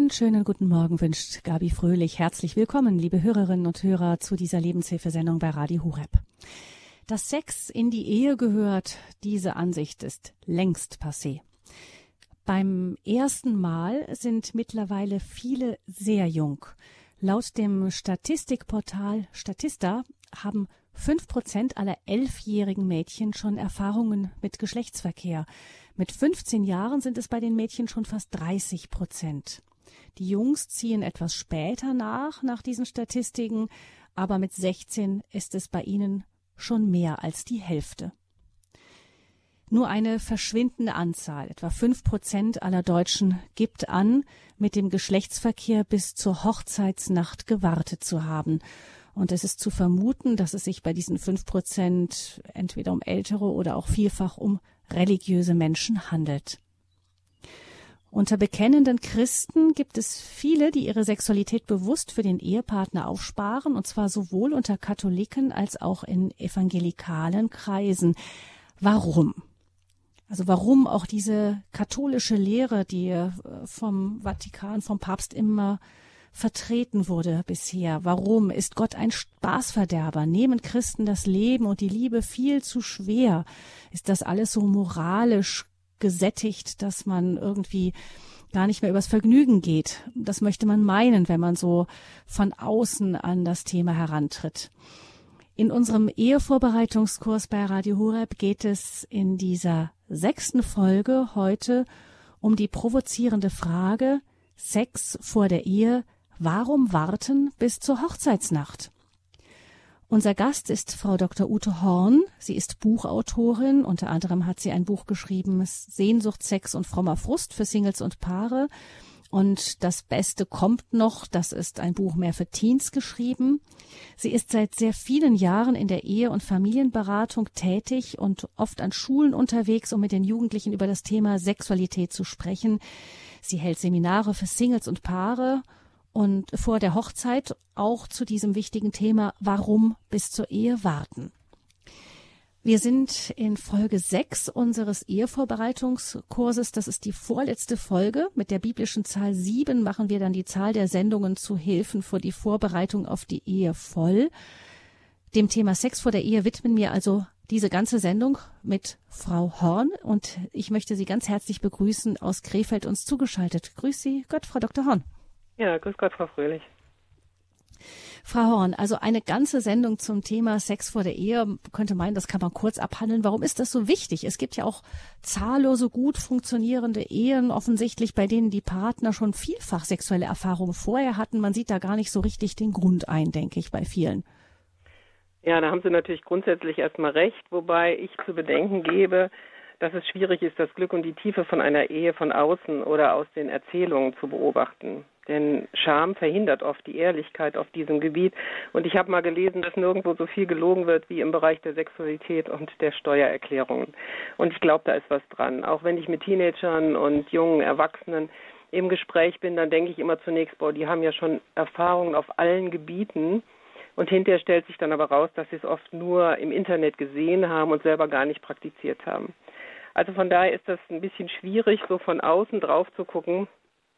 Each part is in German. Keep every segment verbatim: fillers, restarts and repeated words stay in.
Einen schönen guten Morgen wünscht Gabi Fröhlich. Herzlich willkommen, liebe Hörerinnen und Hörer, zu dieser Lebenshilfesendung bei Radio Horeb. Dass Sex in die Ehe gehört, diese Ansicht ist längst passé. Beim ersten Mal sind mittlerweile viele sehr jung. Laut dem Statistikportal Statista haben fünf Prozent aller elfjährigen Mädchen schon Erfahrungen mit Geschlechtsverkehr. Mit fünfzehn Jahren sind es bei den Mädchen schon fast dreißig Prozent. Die Jungs ziehen etwas später nach, nach diesen Statistiken, aber mit sechzehn ist es bei ihnen schon mehr als die Hälfte. Nur eine verschwindende Anzahl, etwa fünf Prozent aller Deutschen, gibt an, mit dem Geschlechtsverkehr bis zur Hochzeitsnacht gewartet zu haben. Und es ist zu vermuten, dass es sich bei diesen fünf Prozent entweder um ältere oder auch vielfach um religiöse Menschen handelt. Unter bekennenden Christen gibt es viele, die ihre Sexualität bewusst für den Ehepartner aufsparen, und zwar sowohl unter Katholiken als auch in evangelikalen Kreisen. Warum? Also warum auch diese katholische Lehre, die vom Vatikan, vom Papst immer vertreten wurde bisher? Warum ist Gott ein Spaßverderber? Nehmen Christen das Leben und die Liebe viel zu schwer? Ist das alles so moralisch gesättigt, dass man irgendwie gar nicht mehr übers Vergnügen geht? Das möchte man meinen, wenn man so von außen an das Thema herantritt. In unserem Ehevorbereitungskurs bei Radio Horeb geht es in dieser sechsten Folge heute um die provozierende Frage: Sex vor der Ehe, warum warten bis zur Hochzeitsnacht? Unser Gast ist Frau Doktor Ute Horn. Sie ist Buchautorin. Unter anderem hat sie ein Buch geschrieben, Sehnsucht, Sex und frommer Frust für Singles und Paare. Und das Beste kommt noch, das ist ein Buch mehr für Teens geschrieben. Sie ist seit sehr vielen Jahren in der Ehe- und Familienberatung tätig und oft an Schulen unterwegs, um mit den Jugendlichen über das Thema Sexualität zu sprechen. Sie hält Seminare für Singles und Paare und vor der Hochzeit auch zu diesem wichtigen Thema, warum bis zur Ehe warten. Wir sind in Folge sechs unseres Ehevorbereitungskurses. Das ist die vorletzte Folge. Mit der biblischen Zahl sieben machen wir dann die Zahl der Sendungen zu Hilfen für die Vorbereitung auf die Ehe voll. Dem Thema Sex vor der Ehe widmen wir also diese ganze Sendung mit Frau Horn. Und ich möchte Sie ganz herzlich begrüßen, aus Krefeld uns zugeschaltet. Grüß Sie Gott, Frau Doktor Horn. Ja, grüß Gott, Frau Fröhlich. Frau Horn, also eine ganze Sendung zum Thema Sex vor der Ehe, könnte meinen, das kann man kurz abhandeln. Warum ist das so wichtig? Es gibt ja auch zahllose gut funktionierende Ehen, offensichtlich, bei denen die Partner schon vielfach sexuelle Erfahrungen vorher hatten. Man sieht da gar nicht so richtig den Grund ein, denke ich, bei vielen. Ja, da haben Sie natürlich grundsätzlich erstmal recht, wobei ich zu bedenken gebe, dass es schwierig ist, das Glück und die Tiefe von einer Ehe von außen oder aus den Erzählungen zu beobachten. Denn Scham verhindert oft die Ehrlichkeit auf diesem Gebiet. Und ich habe mal gelesen, dass nirgendwo so viel gelogen wird wie im Bereich der Sexualität und der Steuererklärungen. Und ich glaube, da ist was dran. Auch wenn ich mit Teenagern und jungen Erwachsenen im Gespräch bin, dann denke ich immer zunächst, boah, die haben ja schon Erfahrungen auf allen Gebieten. Und hinterher stellt sich dann aber raus, dass sie es oft nur im Internet gesehen haben und selber gar nicht praktiziert haben. Also von daher ist das ein bisschen schwierig, so von außen drauf zu gucken.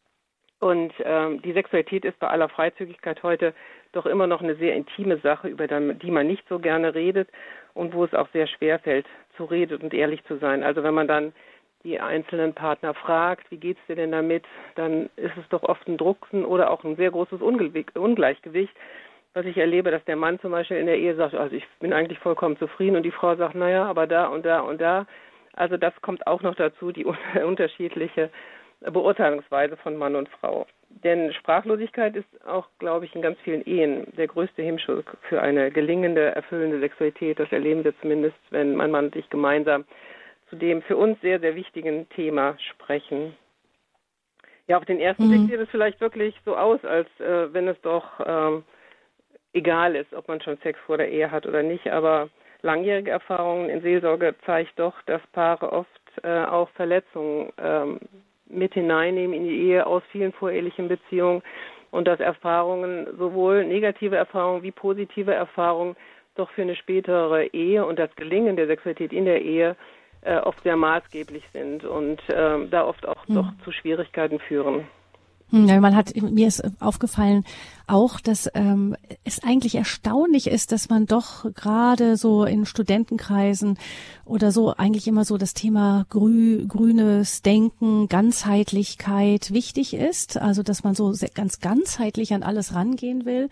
Und ähm, die Sexualität ist bei aller Freizügigkeit heute doch immer noch eine sehr intime Sache, über die man nicht so gerne redet und wo es auch sehr schwer fällt, zu reden und ehrlich zu sein. Also wenn man dann die einzelnen Partner fragt, wie geht's dir denn damit, dann ist es doch oft ein Drucksen oder auch ein sehr großes Ungleichgewicht, was ich erlebe, dass der Mann zum Beispiel in der Ehe sagt, also ich bin eigentlich vollkommen zufrieden, und die Frau sagt, naja, aber da und da und da. Also das kommt auch noch dazu, die unterschiedliche Beurteilungsweise von Mann und Frau. Denn Sprachlosigkeit ist auch, glaube ich, in ganz vielen Ehen der größte Hemmschuh für eine gelingende, erfüllende Sexualität. Das erleben wir zumindest, wenn mein Mann und ich gemeinsam zu dem für uns sehr, sehr wichtigen Thema sprechen. Ja, auf den ersten mhm. Blick sieht es vielleicht wirklich so aus, als äh, wenn es doch ähm, egal ist, ob man schon Sex vor der Ehe hat oder nicht. Aber langjährige Erfahrungen in Seelsorge zeigt doch, dass Paare oft äh, auch Verletzungen ähm, mit hineinnehmen in die Ehe aus vielen vorehelichen Beziehungen und dass Erfahrungen, sowohl negative Erfahrungen wie positive Erfahrungen, doch für eine spätere Ehe und das Gelingen der Sexualität in der Ehe äh, oft sehr maßgeblich sind und äh, da oft auch mhm. doch zu Schwierigkeiten führen. Ja, man hat, mir ist aufgefallen auch, dass ähm, es eigentlich erstaunlich ist, dass man doch gerade so in Studentenkreisen oder so eigentlich immer so das Thema grü grünes Denken, Ganzheitlichkeit wichtig ist. Also, dass man so sehr, ganz ganzheitlich an alles rangehen will.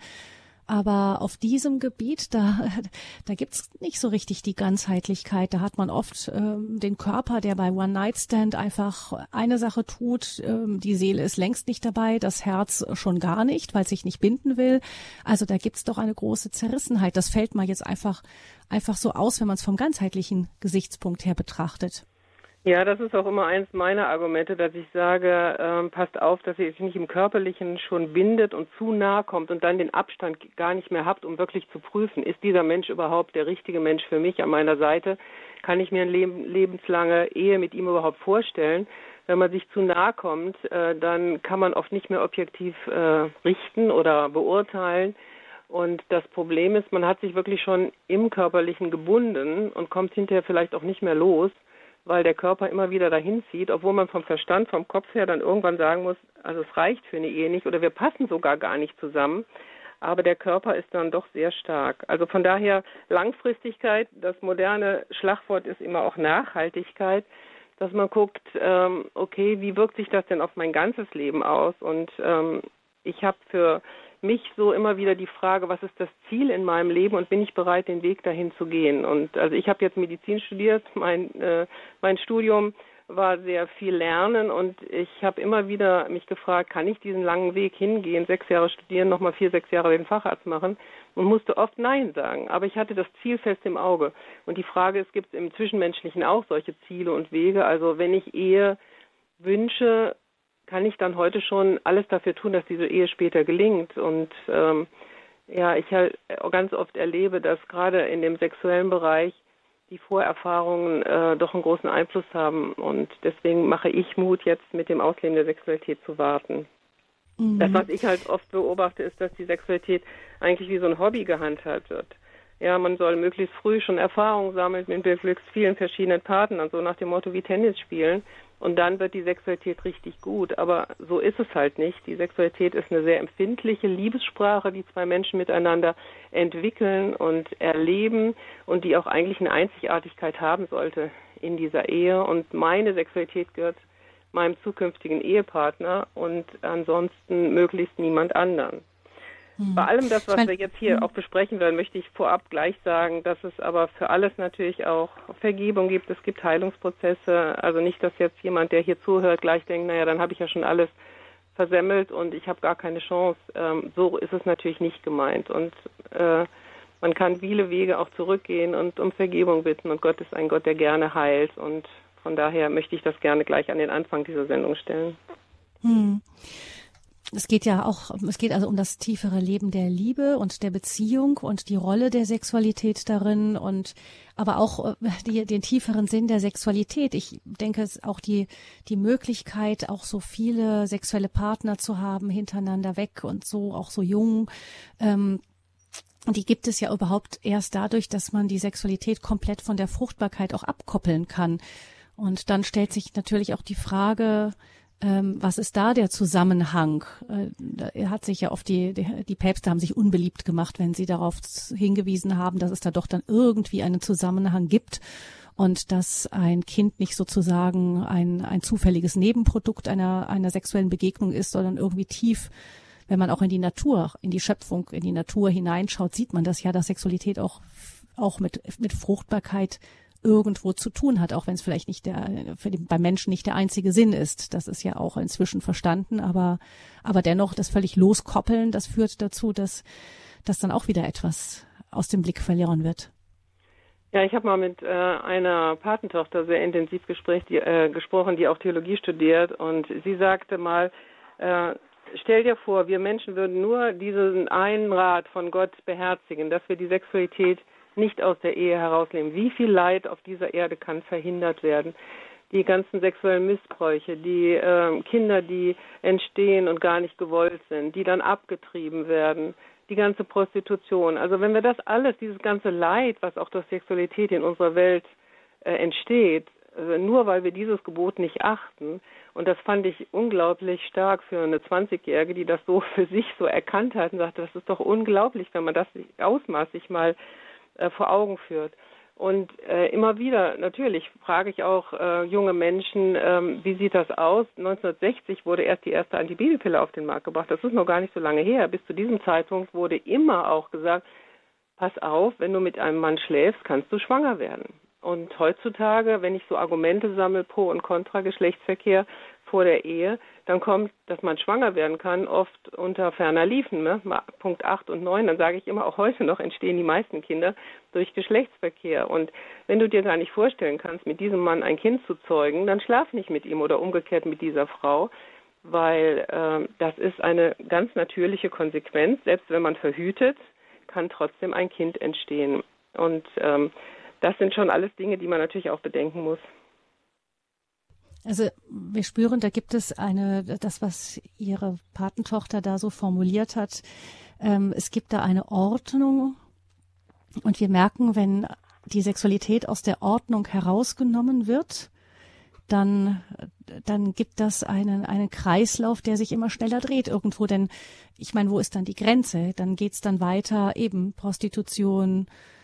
Aber auf diesem Gebiet, da, da gibt's nicht so richtig die Ganzheitlichkeit. Da hat man oft ähm, den Körper, der bei One-Night-Stand einfach eine Sache tut. Ähm, die Seele ist längst nicht dabei, das Herz schon gar nicht, weil es sich nicht binden will. Also da gibt's doch eine große Zerrissenheit. Das fällt mal jetzt einfach, einfach so aus, wenn man es vom ganzheitlichen Gesichtspunkt her betrachtet. Ja, das ist auch immer eins meiner Argumente, dass ich sage, ähm, passt auf, dass ihr euch nicht im Körperlichen schon bindet und zu nahe kommt und dann den Abstand gar nicht mehr habt, um wirklich zu prüfen, ist dieser Mensch überhaupt der richtige Mensch für mich an meiner Seite? Kann ich mir eine leb- lebenslange Ehe mit ihm überhaupt vorstellen? Wenn man sich zu nahe kommt, äh, dann kann man oft nicht mehr objektiv äh, richten oder beurteilen. Und das Problem ist, man hat sich wirklich schon im Körperlichen gebunden und kommt hinterher vielleicht auch nicht mehr los, weil der Körper immer wieder dahin zieht, obwohl man vom Verstand, vom Kopf her dann irgendwann sagen muss, also es reicht für eine Ehe nicht oder wir passen sogar gar nicht zusammen. Aber der Körper ist dann doch sehr stark. Also von daher Langfristigkeit, das moderne Schlagwort ist immer auch Nachhaltigkeit, dass man guckt, ähm, okay, wie wirkt sich das denn auf mein ganzes Leben aus? Und ähm, ich habe für mich so immer wieder die Frage, was ist das Ziel in meinem Leben und bin ich bereit, den Weg dahin zu gehen? Und also ich habe jetzt Medizin studiert, mein äh, mein Studium war sehr viel Lernen und ich habe immer wieder mich gefragt, kann ich diesen langen Weg hingehen, sechs Jahre studieren, nochmal vier, sechs Jahre den Facharzt machen und musste oft Nein sagen. Aber ich hatte das Ziel fest im Auge. Und die Frage ist, gibt es im Zwischenmenschlichen auch solche Ziele und Wege? Also wenn ich Ehe wünsche, kann ich dann heute schon alles dafür tun, dass diese Ehe später gelingt. Und ähm, ja, ich halt ganz oft erlebe, dass gerade in dem sexuellen Bereich die Vorerfahrungen äh, doch einen großen Einfluss haben. Und deswegen mache ich Mut, jetzt mit dem Ausleben der Sexualität zu warten. Mhm. Das, was ich halt oft beobachte, ist, dass die Sexualität eigentlich wie so ein Hobby gehandhabt wird. Ja, man soll möglichst früh schon Erfahrungen sammeln mit möglichst vielen verschiedenen Partnern, so nach dem Motto wie Tennis spielen. Und dann wird die Sexualität richtig gut. Aber so ist es halt nicht. Die Sexualität ist eine sehr empfindliche Liebessprache, die zwei Menschen miteinander entwickeln und erleben und die auch eigentlich eine Einzigartigkeit haben sollte in dieser Ehe. Und meine Sexualität gehört meinem zukünftigen Ehepartner und ansonsten möglichst niemand anderen. Bei allem das, was wir jetzt hier auch besprechen werden, möchte ich vorab gleich sagen, dass es aber für alles natürlich auch Vergebung gibt. Es gibt Heilungsprozesse. Also nicht, dass jetzt jemand, der hier zuhört, gleich denkt, naja, dann habe ich ja schon alles versemmelt und ich habe gar keine Chance. Ähm, so ist es natürlich nicht gemeint. Und äh, man kann viele Wege auch zurückgehen und um Vergebung bitten. Und Gott ist ein Gott, der gerne heilt. Und von daher möchte ich das gerne gleich an den Anfang dieser Sendung stellen. Hm. Es geht ja auch, es geht also um das tiefere Leben der Liebe und der Beziehung und die Rolle der Sexualität darin und aber auch die, den tieferen Sinn der Sexualität. Ich denke, es ist auch die, die Möglichkeit, auch so viele sexuelle Partner zu haben, hintereinander weg und so, auch so jung. Ähm, die gibt es ja überhaupt erst dadurch, dass man die Sexualität komplett von der Fruchtbarkeit auch abkoppeln kann. Und dann stellt sich natürlich auch die Frage, Ähm, was ist da der Zusammenhang? Äh, er hat sich ja oft die, die, die Päpste haben sich unbeliebt gemacht, wenn sie darauf hingewiesen haben, dass es da doch dann irgendwie einen Zusammenhang gibt und dass ein Kind nicht sozusagen ein, ein zufälliges Nebenprodukt einer, einer sexuellen Begegnung ist, sondern irgendwie tief, wenn man auch in die Natur, in die Schöpfung, in die Natur hineinschaut, sieht man das ja, dass Sexualität auch, auch mit, mit Fruchtbarkeit irgendwo zu tun hat, auch wenn es vielleicht nicht der, für den, beim Menschen nicht der einzige Sinn ist. Das ist ja auch inzwischen verstanden, aber, aber dennoch das völlig Loskoppeln, das führt dazu, dass, dass dann auch wieder etwas aus dem Blick verloren wird. Ja, ich habe mal mit äh, einer Patentochter sehr intensiv Gespräch, die, äh, gesprochen, die auch Theologie studiert und sie sagte mal, äh, stell dir vor, wir Menschen würden nur diesen einen Rat von Gott beherzigen, dass wir die Sexualität nicht aus der Ehe herausnehmen. Wie viel Leid auf dieser Erde kann verhindert werden? Die ganzen sexuellen Missbräuche, die äh, Kinder, die entstehen und gar nicht gewollt sind, die dann abgetrieben werden, die ganze Prostitution. Also wenn wir das alles, dieses ganze Leid, was auch durch Sexualität in unserer Welt äh, entsteht, äh, nur weil wir dieses Gebot nicht achten. Und das fand ich unglaublich stark für eine zwanzigjährige, die das so für sich so erkannt hat und sagte, das ist doch unglaublich, wenn man das Ausmaß sich mal äh, vor Augen führt. Und äh, immer wieder, natürlich, frage ich auch äh, junge Menschen, ähm, wie sieht das aus? neunzehnhundertsechzig wurde erst die erste Antibabypille auf den Markt gebracht. Das ist noch gar nicht so lange her. Bis zu diesem Zeitpunkt wurde immer auch gesagt, pass auf, wenn du mit einem Mann schläfst, kannst du schwanger werden. Und heutzutage, wenn ich so Argumente sammle, pro und contra Geschlechtsverkehr vor der Ehe, dann kommt, dass man schwanger werden kann, oft unter ferner Liefen, ne? Punkt acht und neun, dann sage ich immer, auch heute noch entstehen die meisten Kinder durch Geschlechtsverkehr. Und wenn du dir gar nicht vorstellen kannst, mit diesem Mann ein Kind zu zeugen, dann schlaf nicht mit ihm oder umgekehrt mit dieser Frau, weil äh, das ist eine ganz natürliche Konsequenz. Selbst wenn man verhütet, kann trotzdem ein Kind entstehen. Und ähm, das sind schon alles Dinge, die man natürlich auch bedenken muss. Also wir spüren, da gibt es eine, das, was Ihre Patentochter da so formuliert hat, ähm, es gibt da eine Ordnung und wir merken, wenn die Sexualität aus der Ordnung herausgenommen wird, dann, dann gibt das einen, einen Kreislauf, der sich immer schneller dreht irgendwo, denn ich meine, wo ist dann die Grenze? Dann geht's dann weiter, eben Prostitution,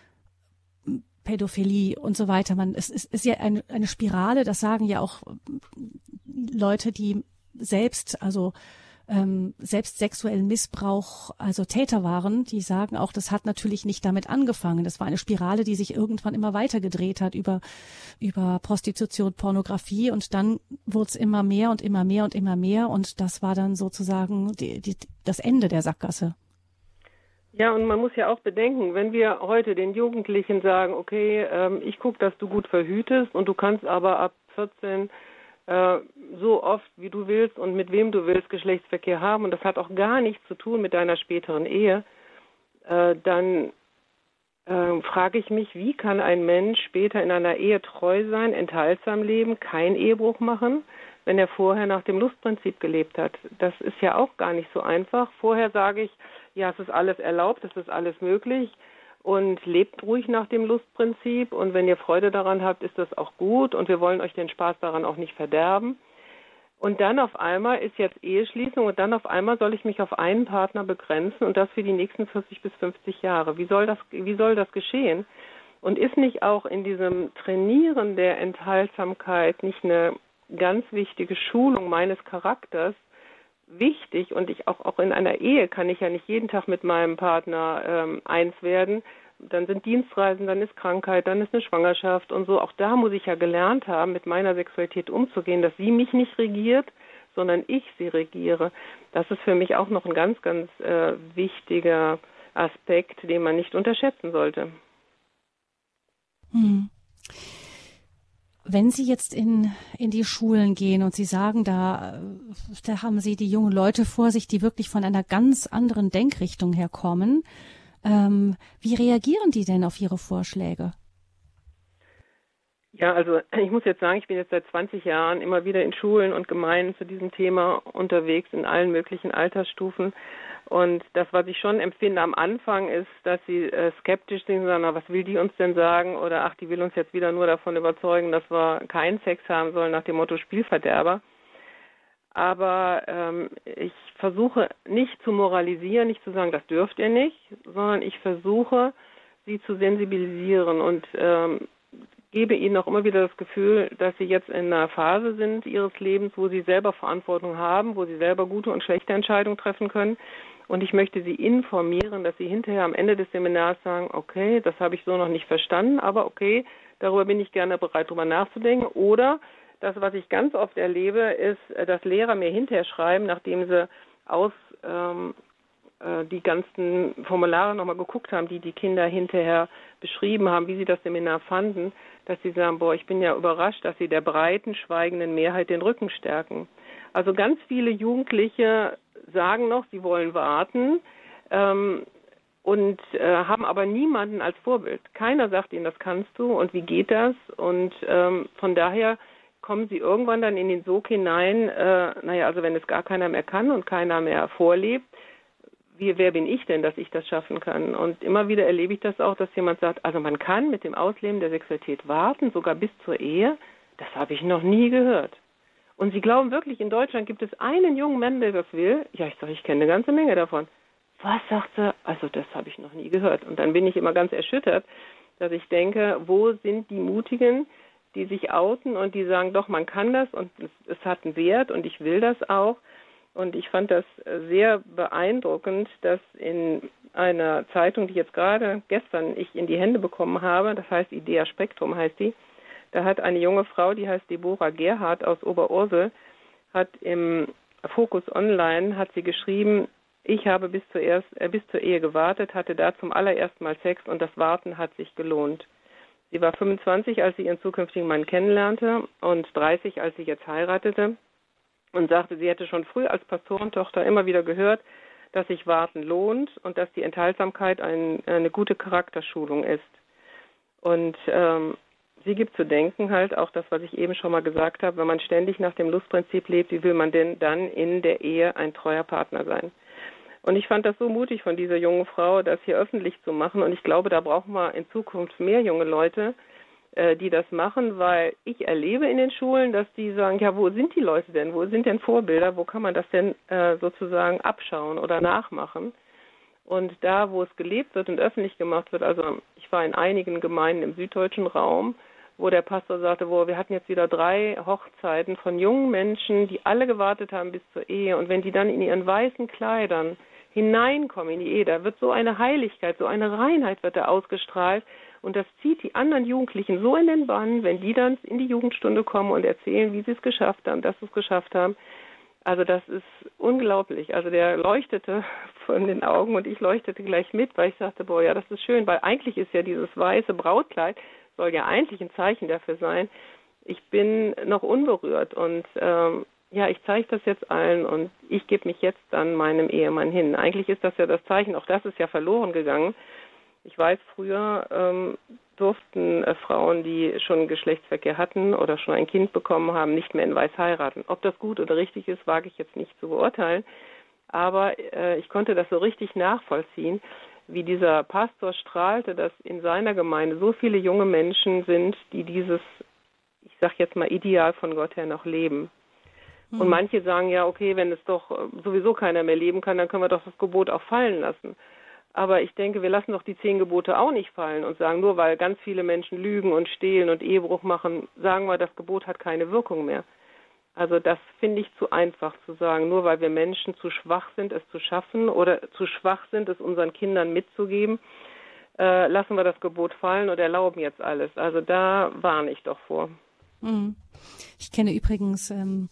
Pädophilie und so weiter. Man, es ist, ist ja eine, eine Spirale, das sagen ja auch Leute, die selbst, also ähm, selbst sexuellen Missbrauch, also Täter waren, die sagen auch, das hat natürlich nicht damit angefangen. Das war eine Spirale, die sich irgendwann immer weiter gedreht hat über, über Prostitution, Pornografie und dann wurde es immer mehr und immer mehr und immer mehr und das war dann sozusagen die, die, das Ende der Sackgasse. Ja, und man muss ja auch bedenken, wenn wir heute den Jugendlichen sagen, okay, ähm, ich gucke, dass du gut verhütest und du kannst aber ab vierzehn äh, so oft, wie du willst und mit wem du willst Geschlechtsverkehr haben und das hat auch gar nichts zu tun mit deiner späteren Ehe, äh, dann äh, frage ich mich, wie kann ein Mensch später in einer Ehe treu sein, enthaltsam leben, keinen Ehebruch machen, wenn er vorher nach dem Lustprinzip gelebt hat. Das ist ja auch gar nicht so einfach. Vorher sage ich, ja, es ist alles erlaubt, es ist alles möglich und lebt ruhig nach dem Lustprinzip und wenn ihr Freude daran habt, ist das auch gut und wir wollen euch den Spaß daran auch nicht verderben. Und dann auf einmal ist jetzt Eheschließung und dann auf einmal soll ich mich auf einen Partner begrenzen und das für die nächsten vierzig bis fünfzig Jahre. Wie soll das, wie soll das geschehen? Und ist nicht auch in diesem Trainieren der Enthaltsamkeit nicht eine ganz wichtige Schulung meines Charakters wichtig und ich auch, auch in einer Ehe kann ich ja nicht jeden Tag mit meinem Partner ähm, eins werden. Dann sind Dienstreisen, dann ist Krankheit, dann ist eine Schwangerschaft und so. Auch da muss ich ja gelernt haben, mit meiner Sexualität umzugehen, dass sie mich nicht regiert, sondern ich sie regiere. Das ist für mich auch noch ein ganz, ganz äh, wichtiger Aspekt, den man nicht unterschätzen sollte. Hm. Wenn Sie jetzt in, in die Schulen gehen und Sie sagen, da, da haben Sie die jungen Leute vor sich, die wirklich von einer ganz anderen Denkrichtung herkommen, ähm, wie reagieren die denn auf Ihre Vorschläge? Ja, also ich muss jetzt sagen, ich bin jetzt seit zwanzig Jahren immer wieder in Schulen und Gemeinden zu diesem Thema unterwegs, in allen möglichen Altersstufen. Und das, was ich schon empfinde am Anfang, ist, dass sie äh, skeptisch sind und sagen, na, was will die uns denn sagen? Oder ach, die will uns jetzt wieder nur davon überzeugen, dass wir keinen Sex haben sollen, nach dem Motto Spielverderber. Aber ähm, ich versuche nicht zu moralisieren, nicht zu sagen, das dürft ihr nicht, sondern ich versuche, sie zu sensibilisieren und ähm, gebe ihnen auch immer wieder das Gefühl, dass sie jetzt in einer Phase sind ihres Lebens, wo sie selber Verantwortung haben, wo sie selber gute und schlechte Entscheidungen treffen können. Und ich möchte sie informieren, dass sie hinterher am Ende des Seminars sagen, okay, das habe ich so noch nicht verstanden, aber okay, darüber bin ich gerne bereit, darüber nachzudenken. Oder das, was ich ganz oft erlebe, ist, dass Lehrer mir hinterher schreiben, nachdem sie aus ähm, äh, die ganzen Formulare nochmal geguckt haben, die die Kinder hinterher beschrieben haben, wie sie das Seminar fanden, dass sie sagen, boah, ich bin ja überrascht, dass sie der breiten, schweigenden Mehrheit den Rücken stärken. Also ganz viele Jugendliche sagen noch, sie wollen warten ähm, und äh, haben aber niemanden als Vorbild. Keiner sagt ihnen, das kannst du und wie geht das? Und ähm, von daher kommen sie irgendwann dann in den Sog hinein, äh, naja, also wenn es gar keiner mehr kann und keiner mehr vorlebt, wie, wer bin ich denn, dass ich das schaffen kann? Und immer wieder erlebe ich das auch, dass jemand sagt, also man kann mit dem Ausleben der Sexualität warten, sogar bis zur Ehe. das habe ich noch nie gehört. Und Sie glauben wirklich, in Deutschland gibt es einen jungen Mann, der das will? Ja, ich sage, ich kenne eine ganze Menge davon. Was, sagt sie? Also das habe ich noch nie gehört. Und dann bin ich immer ganz erschüttert, dass ich denke, wo sind die Mutigen, die sich outen und die sagen, doch, man kann das und es, es hat einen Wert und ich will das auch. Und ich fand das sehr beeindruckend, dass in einer Zeitung, die jetzt gerade gestern ich in die Hände bekommen habe, das heißt Idea Spektrum heißt die, da hat eine junge Frau, die heißt Deborah Gerhardt aus Oberursel, hat im Focus Online, hat sie geschrieben, ich habe bis, zuerst, äh, bis zur Ehe gewartet, hatte da zum allerersten Mal Sex und das Warten hat sich gelohnt. Sie war fünfundzwanzig, als sie ihren zukünftigen Mann kennenlernte und dreißig, als sie jetzt heiratete und sagte, sie hätte schon früh als Pastorentochter immer wieder gehört, dass sich Warten lohnt und dass die Enthaltsamkeit ein, eine gute Charakterschulung ist. Und ähm, sie gibt zu denken halt auch das, was ich eben schon mal gesagt habe, wenn man ständig nach dem Lustprinzip lebt, wie will man denn dann in der Ehe ein treuer Partner sein? Und ich fand das so mutig von dieser jungen Frau, das hier öffentlich zu machen. Und ich glaube, da brauchen wir in Zukunft mehr junge Leute, äh, die das machen, weil ich erlebe in den Schulen, dass die sagen, ja, wo sind die Leute denn? Wo sind denn Vorbilder? Wo kann man das denn äh, sozusagen abschauen oder nachmachen? Und da, wo es gelebt wird und öffentlich gemacht wird, also ich war in einigen Gemeinden im süddeutschen Raum, wo der Pastor sagte, wo wir hatten jetzt wieder drei Hochzeiten von jungen Menschen, die alle gewartet haben bis zur Ehe. Und wenn die dann in ihren weißen Kleidern hineinkommen in die Ehe, da wird so eine Heiligkeit, so eine Reinheit wird da ausgestrahlt. Und das zieht die anderen Jugendlichen so in den Bann, wenn die dann in die Jugendstunde kommen und erzählen, wie sie es geschafft haben, dass sie es geschafft haben. Also das ist unglaublich. Also der leuchtete von den Augen und ich leuchtete gleich mit, weil ich sagte, boah, ja, das ist schön, weil eigentlich ist ja dieses weiße Brautkleid, soll ja eigentlich ein Zeichen dafür sein. Ich bin noch unberührt und ähm, ja, ich zeige das jetzt allen und ich gebe mich jetzt dann meinem Ehemann hin. Eigentlich ist das ja das Zeichen, auch das ist ja verloren gegangen. Ich weiß, früher ähm, durften äh, Frauen, die schon Geschlechtsverkehr hatten oder schon ein Kind bekommen haben, nicht mehr in Weiß heiraten. Ob das gut oder richtig ist, wage ich jetzt nicht zu beurteilen. Aber äh, ich konnte das so richtig nachvollziehen, wie dieser Pastor strahlte, dass in seiner Gemeinde so viele junge Menschen sind, die dieses, ich sage jetzt mal, Ideal von Gott her noch leben. Hm. Und manche sagen ja, okay, wenn es doch sowieso keiner mehr leben kann, dann können wir doch das Gebot auch fallen lassen. Aber ich denke, wir lassen doch die zehn Gebote auch nicht fallen und sagen, nur weil ganz viele Menschen lügen und stehlen und Ehebruch machen, sagen wir, das Gebot hat keine Wirkung mehr. Also das finde ich zu einfach zu sagen, nur weil wir Menschen zu schwach sind, es zu schaffen oder zu schwach sind, es unseren Kindern mitzugeben, äh, lassen wir das Gebot fallen und erlauben jetzt alles. Also da warne ich doch vor. Ich kenne übrigens ähm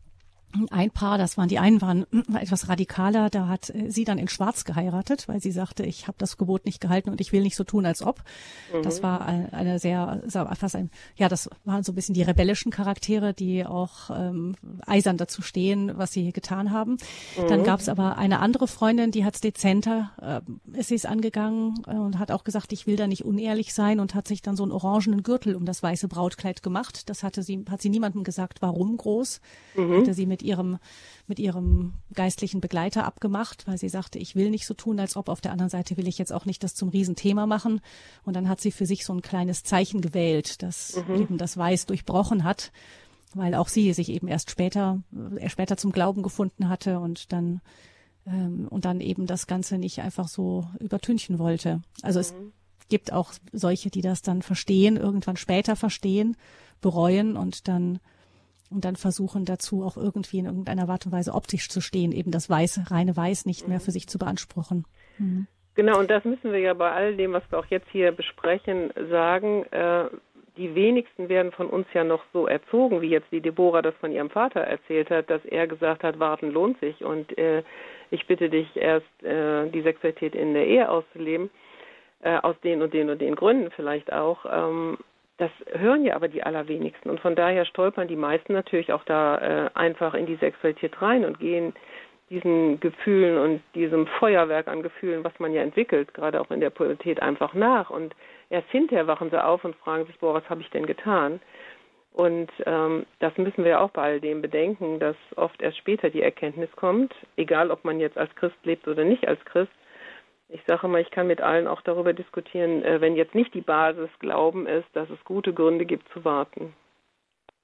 ein Paar, das waren die einen, waren etwas radikaler, da hat sie dann in Schwarz geheiratet, weil sie sagte, ich habe das Gebot nicht gehalten und ich will nicht so tun, als ob. Mhm. Das war eine sehr, fast ein, ja, das waren so ein bisschen die rebellischen Charaktere, die auch ähm, eisern dazu stehen, was sie getan haben. Mhm. Dann gab es aber eine andere Freundin, die hat es dezenter, äh, ist sie es angegangen und hat auch gesagt, ich will da nicht unehrlich sein und hat sich dann so einen orangenen Gürtel um das weiße Brautkleid gemacht. Das hatte sie, hat sie niemandem gesagt, warum groß. Mhm. Hatte sie mit ihrem mit ihrem geistlichen Begleiter abgemacht, weil sie sagte, ich will nicht so tun, als ob. Auf der anderen Seite will ich jetzt auch nicht das zum Riesenthema machen. Und dann hat sie für sich so ein kleines Zeichen gewählt, das mhm. eben das Weiß durchbrochen hat, weil auch sie sich eben erst später erst später zum Glauben gefunden hatte und dann ähm, und dann eben das Ganze nicht einfach so übertünchen wollte. Also mhm. es gibt auch solche, die das dann verstehen, irgendwann später verstehen, bereuen und dann und dann versuchen dazu auch irgendwie in irgendeiner Art und Weise optisch zu stehen, eben das Weiß, reine Weiß nicht mehr für sich zu beanspruchen. Mhm. Genau, und das müssen wir ja bei all dem, was wir auch jetzt hier besprechen, sagen, äh, die wenigsten werden von uns ja noch so erzogen, wie jetzt die Deborah das von ihrem Vater erzählt hat, dass er gesagt hat, warten lohnt sich und äh, ich bitte dich erst, äh, die Sexualität in der Ehe auszuleben, äh, aus den und den und den Gründen vielleicht auch. Ähm, Das hören ja aber die allerwenigsten und von daher stolpern die meisten natürlich auch da äh, einfach in die Sexualität rein und gehen diesen Gefühlen und diesem Feuerwerk an Gefühlen, was man ja entwickelt, gerade auch in der Pubertät, einfach nach. Und erst hinterher wachen sie auf und fragen sich, boah, was habe ich denn getan? Und ähm, das müssen wir auch bei all dem bedenken, dass oft erst später die Erkenntnis kommt, egal ob man jetzt als Christ lebt oder nicht als Christ. Ich sage mal, ich kann mit allen auch darüber diskutieren, wenn jetzt nicht die Basis Glauben ist, dass es gute Gründe gibt zu warten.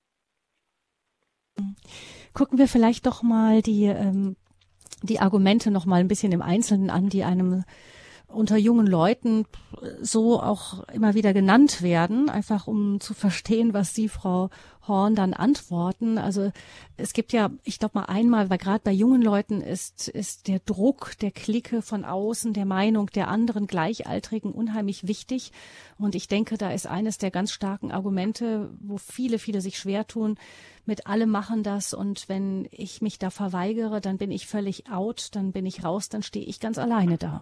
Gucken wir vielleicht doch mal die, ähm, die Argumente noch mal ein bisschen im Einzelnen an, die einem unter jungen Leuten so auch immer wieder genannt werden, einfach um zu verstehen, was Sie, Frau Horn, dann antworten. Also es gibt ja, ich glaube mal einmal, weil gerade bei jungen Leuten ist, ist der Druck der Clique von außen, der Meinung der anderen Gleichaltrigen unheimlich wichtig. Und ich denke, da ist eines der ganz starken Argumente, wo viele, viele sich schwer tun, mit alle machen das. Und wenn ich mich da verweigere, dann bin ich völlig out, dann bin ich raus, dann stehe ich ganz alleine da.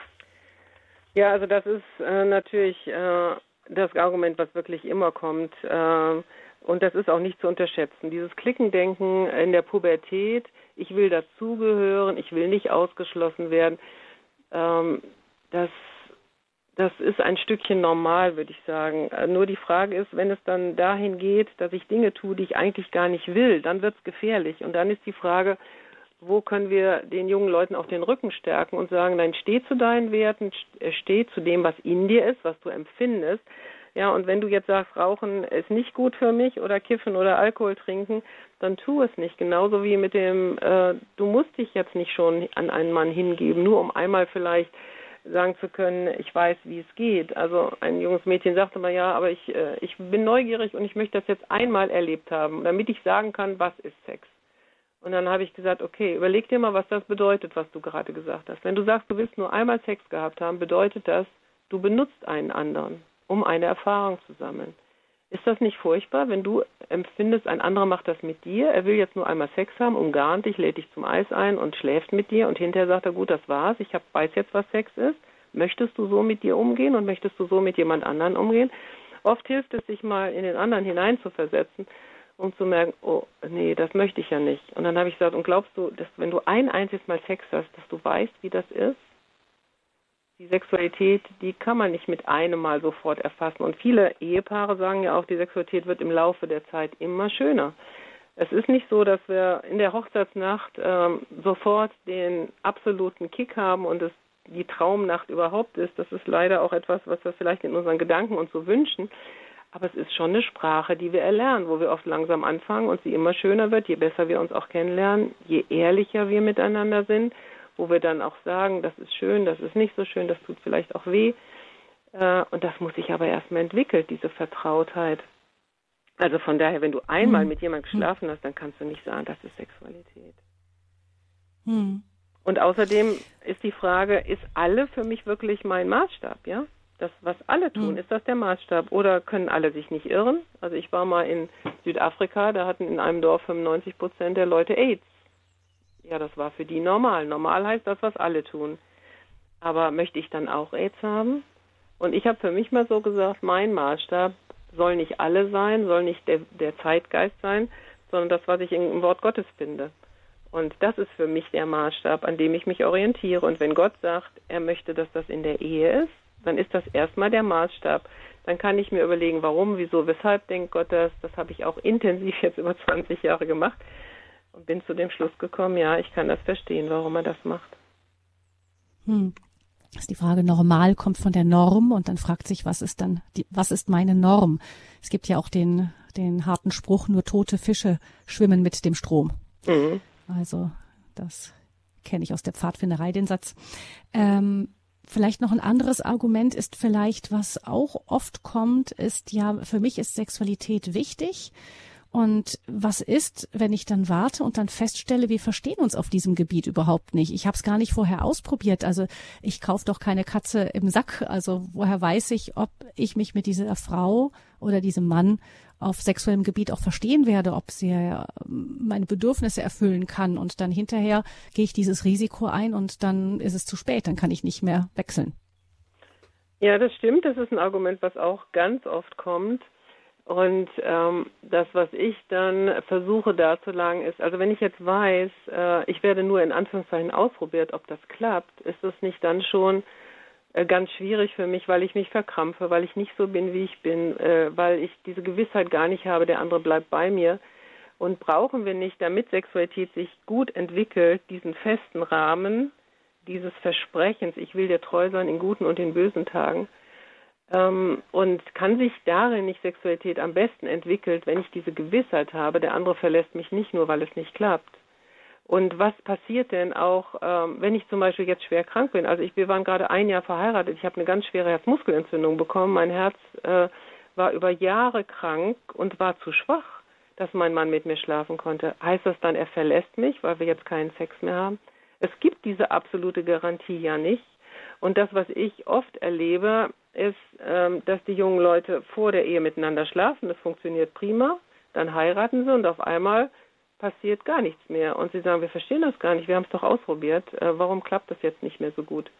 Ja, also das ist äh, natürlich äh, das Argument, was wirklich immer kommt. Äh, und das ist auch nicht zu unterschätzen. Dieses Klickendenken in der Pubertät, ich will dazugehören, ich will nicht ausgeschlossen werden, ähm, das, das ist ein Stückchen normal, würde ich sagen. Äh, nur die Frage ist, wenn es dann dahin geht, dass ich Dinge tue, die ich eigentlich gar nicht will, dann wird es gefährlich. Und dann ist die Frage, wo können wir den jungen Leuten auch den Rücken stärken und sagen, nein, steh zu deinen Werten, steh zu dem, was in dir ist, was du empfindest. Ja, und wenn du jetzt sagst, Rauchen ist nicht gut für mich oder Kiffen oder Alkohol trinken, dann tu es nicht. Genauso wie mit dem, äh, du musst dich jetzt nicht schon an einen Mann hingeben, nur um einmal vielleicht sagen zu können, ich weiß, wie es geht. Also ein junges Mädchen sagte mal, ja, aber ich, äh, ich bin neugierig und ich möchte das jetzt einmal erlebt haben, damit ich sagen kann, was ist Sex. Und dann habe ich gesagt, okay, überleg dir mal, was das bedeutet, was du gerade gesagt hast. Wenn du sagst, du willst nur einmal Sex gehabt haben, bedeutet das, du benutzt einen anderen, um eine Erfahrung zu sammeln. Ist das nicht furchtbar, wenn du empfindest, ein anderer macht das mit dir, er will jetzt nur einmal Sex haben, umgarnt dich, lädt dich zum Eis ein und schläft mit dir und hinterher sagt er, gut, das war's, ich hab, weiß jetzt, was Sex ist. Möchtest du so mit dir umgehen und möchtest du so mit jemand anderen umgehen? Oft hilft es, sich mal in den anderen hineinzuversetzen, um zu merken, oh, nee, das möchte ich ja nicht. Und dann habe ich gesagt, und glaubst du, dass wenn du ein einziges Mal Sex hast, dass du weißt, wie das ist? Die Sexualität, die kann man nicht mit einem Mal sofort erfassen. Und viele Ehepaare sagen ja auch, die Sexualität wird im Laufe der Zeit immer schöner. Es ist nicht so, dass wir in der Hochzeitsnacht ähm, sofort den absoluten Kick haben und es die Traumnacht überhaupt ist. Das ist leider auch etwas, was wir vielleicht in unseren Gedanken uns so wünschen. Aber es ist schon eine Sprache, die wir erlernen, wo wir oft langsam anfangen und sie immer schöner wird, je besser wir uns auch kennenlernen, je ehrlicher wir miteinander sind, wo wir dann auch sagen, das ist schön, das ist nicht so schön, das tut vielleicht auch weh. Und das muss sich aber erstmal entwickeln, diese Vertrautheit. Also von daher, wenn du einmal hm. mit jemandem geschlafen hast, dann kannst du nicht sagen, das ist Sexualität. Hm. Und außerdem ist die Frage, ist alle für mich wirklich mein Maßstab, ja? Das, was alle tun, ist das der Maßstab? Oder können alle sich nicht irren? Also ich war mal in Südafrika, da hatten in einem Dorf fünfundneunzig Prozent der Leute AIDS. Ja, das war für die normal. Normal heißt das, was alle tun. Aber möchte ich dann auch AIDS haben? Und ich habe für mich mal so gesagt, mein Maßstab soll nicht alle sein, soll nicht der, der Zeitgeist sein, sondern das, was ich im Wort Gottes finde. Und das ist für mich der Maßstab, an dem ich mich orientiere. Und wenn Gott sagt, er möchte, dass das in der Ehe ist, dann ist das erstmal der Maßstab. Dann kann ich mir überlegen, warum, wieso, weshalb denkt Gott das. Das habe ich auch intensiv jetzt über zwanzig Jahre gemacht und bin zu dem Schluss gekommen, ja, ich kann das verstehen, warum er das macht. Hm. Das ist die Frage, normal kommt von der Norm und dann fragt sich, was ist dann, die, was ist meine Norm? Es gibt ja auch den, den harten Spruch, nur tote Fische schwimmen mit dem Strom. Mhm. Also das kenne ich aus der Pfadfinderei, den Satz. Ähm, Vielleicht noch ein anderes Argument ist vielleicht, was auch oft kommt, ist ja, für mich ist Sexualität wichtig. Und was ist, wenn ich dann warte und dann feststelle, wir verstehen uns auf diesem Gebiet überhaupt nicht. Ich habe es gar nicht vorher ausprobiert. Also ich kaufe doch keine Katze im Sack. Also woher weiß ich, ob ich mich mit dieser Frau oder diesem Mann auf sexuellem Gebiet auch verstehen werde, ob sie meine Bedürfnisse erfüllen kann. Und dann hinterher gehe ich dieses Risiko ein und dann ist es zu spät, dann kann ich nicht mehr wechseln. Ja, das stimmt. Das ist ein Argument, was auch ganz oft kommt. Und ähm, das, was ich dann versuche darzulegen, ist, also wenn ich jetzt weiß, äh, ich werde nur in Anführungszeichen ausprobiert, ob das klappt, ist es nicht dann schon äh, ganz schwierig für mich, weil ich mich verkrampfe, weil ich nicht so bin, wie ich bin, äh, weil ich diese Gewissheit gar nicht habe, der andere bleibt bei mir. Und brauchen wir nicht, damit Sexualität sich gut entwickelt, diesen festen Rahmen dieses Versprechens, ich will dir treu sein in guten und in bösen Tagen. Ähm, und kann sich darin nicht Sexualität am besten entwickelt, wenn ich diese Gewissheit habe, der andere verlässt mich nicht nur, weil es nicht klappt. Und was passiert denn auch, ähm, wenn ich zum Beispiel jetzt schwer krank bin? Also ich, wir waren gerade ein Jahr verheiratet, ich habe eine ganz schwere Herzmuskelentzündung bekommen, mein Herz äh, war über Jahre krank und war zu schwach, dass mein Mann mit mir schlafen konnte. Heißt das dann, er verlässt mich, weil wir jetzt keinen Sex mehr haben? Es gibt diese absolute Garantie ja nicht. Und das, was ich oft erlebe, ist, ähm, dass die jungen Leute vor der Ehe miteinander schlafen, das funktioniert prima, dann heiraten sie und auf einmal passiert gar nichts mehr. Und sie sagen, wir verstehen das gar nicht, wir haben es doch ausprobiert, äh, warum klappt das jetzt nicht mehr so gut?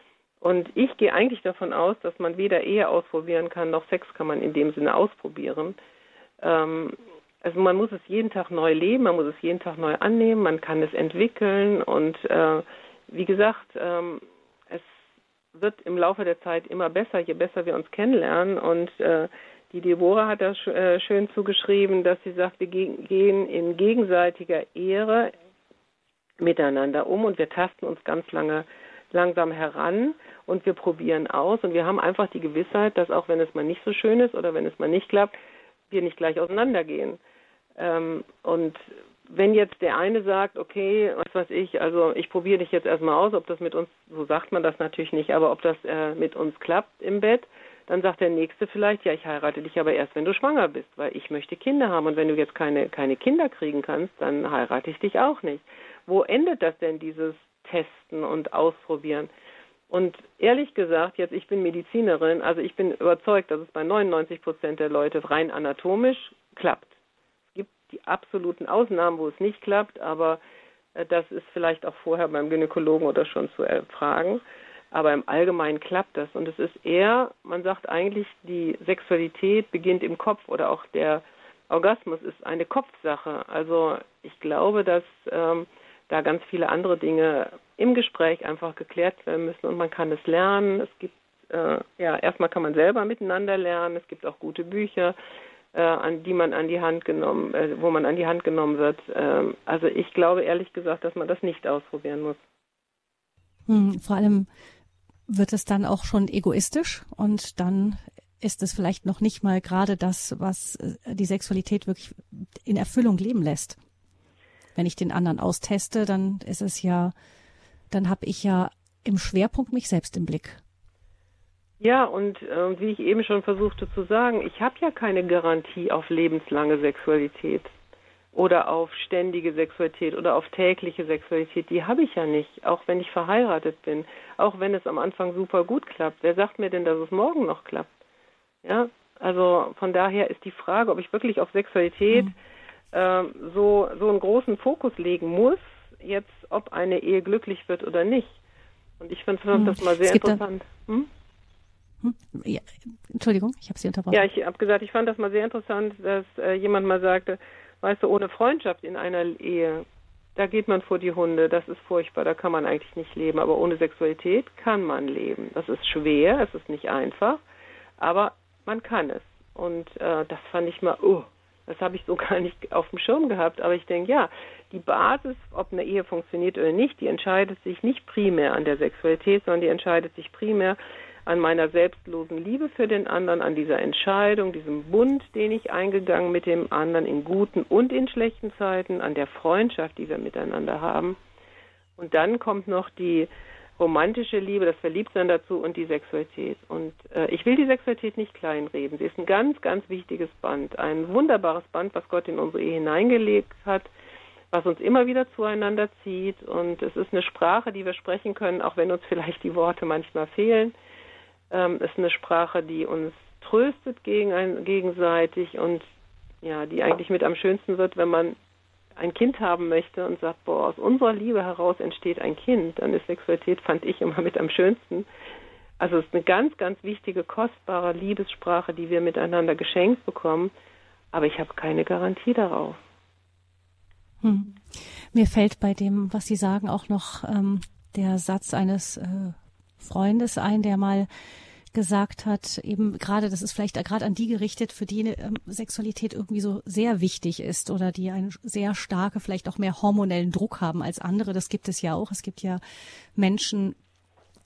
Und ich gehe eigentlich davon aus, dass man weder Ehe ausprobieren kann, noch Sex kann man in dem Sinne ausprobieren. Ähm, also man muss es jeden Tag neu leben, man muss es jeden Tag neu annehmen, man kann es entwickeln und äh, wie gesagt, ähm, es wird im Laufe der Zeit immer besser, je besser wir uns kennenlernen. Und äh, die Deborah hat das äh, schön zugeschrieben, dass sie sagt, wir ge- gehen in gegenseitiger Ehre miteinander um und wir tasten uns ganz lange langsam heran und wir probieren aus und wir haben einfach die Gewissheit, dass auch wenn es mal nicht so schön ist oder wenn es mal nicht klappt, wir nicht gleich auseinandergehen. Ähm, und wenn jetzt der eine sagt, okay, was weiß ich, also ich probiere dich jetzt erstmal aus, ob das mit uns, so sagt man das natürlich nicht, aber ob das äh, mit uns klappt im Bett, dann sagt der Nächste vielleicht, ja, ich heirate dich aber erst, wenn du schwanger bist, weil ich möchte Kinder haben und wenn du jetzt keine, keine Kinder kriegen kannst, dann heirate ich dich auch nicht. Wo endet das denn, dieses Testen und Ausprobieren? Und ehrlich gesagt, jetzt ich bin Medizinerin, also ich bin überzeugt, dass es bei neunundneunzig Prozent der Leute rein anatomisch klappt. Es gibt die absoluten Ausnahmen, wo es nicht klappt, aber das ist vielleicht auch vorher beim Gynäkologen oder schon zu erfragen. Aber im Allgemeinen klappt das. Und es ist eher, man sagt eigentlich, die Sexualität beginnt im Kopf oder auch der Orgasmus ist eine Kopfsache. Also ich glaube, dass ähm, da ganz viele andere Dinge im Gespräch einfach geklärt werden müssen und man kann es lernen. Es gibt, äh, ja, erstmal kann man selber miteinander lernen. Es gibt auch gute Bücher, äh, an die man an die Hand genommen, äh, wo man an die Hand genommen wird. Ähm, also ich glaube ehrlich gesagt, dass man das nicht ausprobieren muss. Hm, vor allem wird es dann auch schon egoistisch und dann ist es vielleicht noch nicht mal gerade das, was die Sexualität wirklich in Erfüllung leben lässt. Wenn ich den anderen austeste, dann ist es ja, dann habe ich ja im Schwerpunkt mich selbst im Blick. Ja, und äh, wie ich eben schon versuchte zu sagen, ich habe ja keine Garantie auf lebenslange Sexualität oder auf ständige Sexualität oder auf tägliche Sexualität. Die habe ich ja nicht, auch wenn ich verheiratet bin, auch wenn es am Anfang super gut klappt. Wer sagt mir denn, dass es morgen noch klappt? Ja, also von daher ist die Frage, ob ich wirklich auf Sexualität mhm. äh, so, so einen großen Fokus legen muss, jetzt ob eine Ehe glücklich wird oder nicht. Und ich finde mhm. das mal sehr interessant. Da, hm? Hm? Ja, Entschuldigung, ich habe Sie unterbrochen. Ja, ich habe gesagt, ich fand das mal sehr interessant, dass äh, jemand mal sagte, weißt du, ohne Freundschaft in einer Ehe, da geht man vor die Hunde, das ist furchtbar, da kann man eigentlich nicht leben. Aber ohne Sexualität kann man leben. Das ist schwer, es ist nicht einfach, aber man kann es. Und äh, das fand ich mal, oh, das habe ich so gar nicht auf dem Schirm gehabt. Aber ich denke, ja, die Basis, ob eine Ehe funktioniert oder nicht, die entscheidet sich nicht primär an der Sexualität, sondern die entscheidet sich primär an meiner selbstlosen Liebe für den anderen, an dieser Entscheidung, diesem Bund, den ich eingegangen mit dem anderen in guten und in schlechten Zeiten, an der Freundschaft, die wir miteinander haben. Und dann kommt noch die romantische Liebe, das Verliebtsein dazu und die Sexualität. Und äh, ich will die Sexualität nicht kleinreden. Sie ist ein ganz, ganz wichtiges Band, ein wunderbares Band, was Gott in unsere Ehe hineingelegt hat, was uns immer wieder zueinander zieht. Und es ist eine Sprache, die wir sprechen können, auch wenn uns vielleicht die Worte manchmal fehlen. Ähm, es ist eine Sprache, die uns tröstet gegen ein, gegenseitig und ja, die eigentlich mit am schönsten wird, wenn man ein Kind haben möchte und sagt, boah, aus unserer Liebe heraus entsteht ein Kind, dann ist Sexualität, fand ich, immer mit am schönsten. Also es ist eine ganz, ganz wichtige, kostbare Liebessprache, die wir miteinander geschenkt bekommen, aber ich habe keine Garantie darauf. Hm. Mir fällt bei dem, was Sie sagen, auch noch ähm, der Satz eines äh, Freundes ein, der mal gesagt hat, eben gerade, das ist vielleicht gerade an die gerichtet, für die ähm, Sexualität irgendwie so sehr wichtig ist oder die eine sehr starke, vielleicht auch mehr hormonellen Druck haben als andere. Das gibt es ja auch. Es gibt ja Menschen,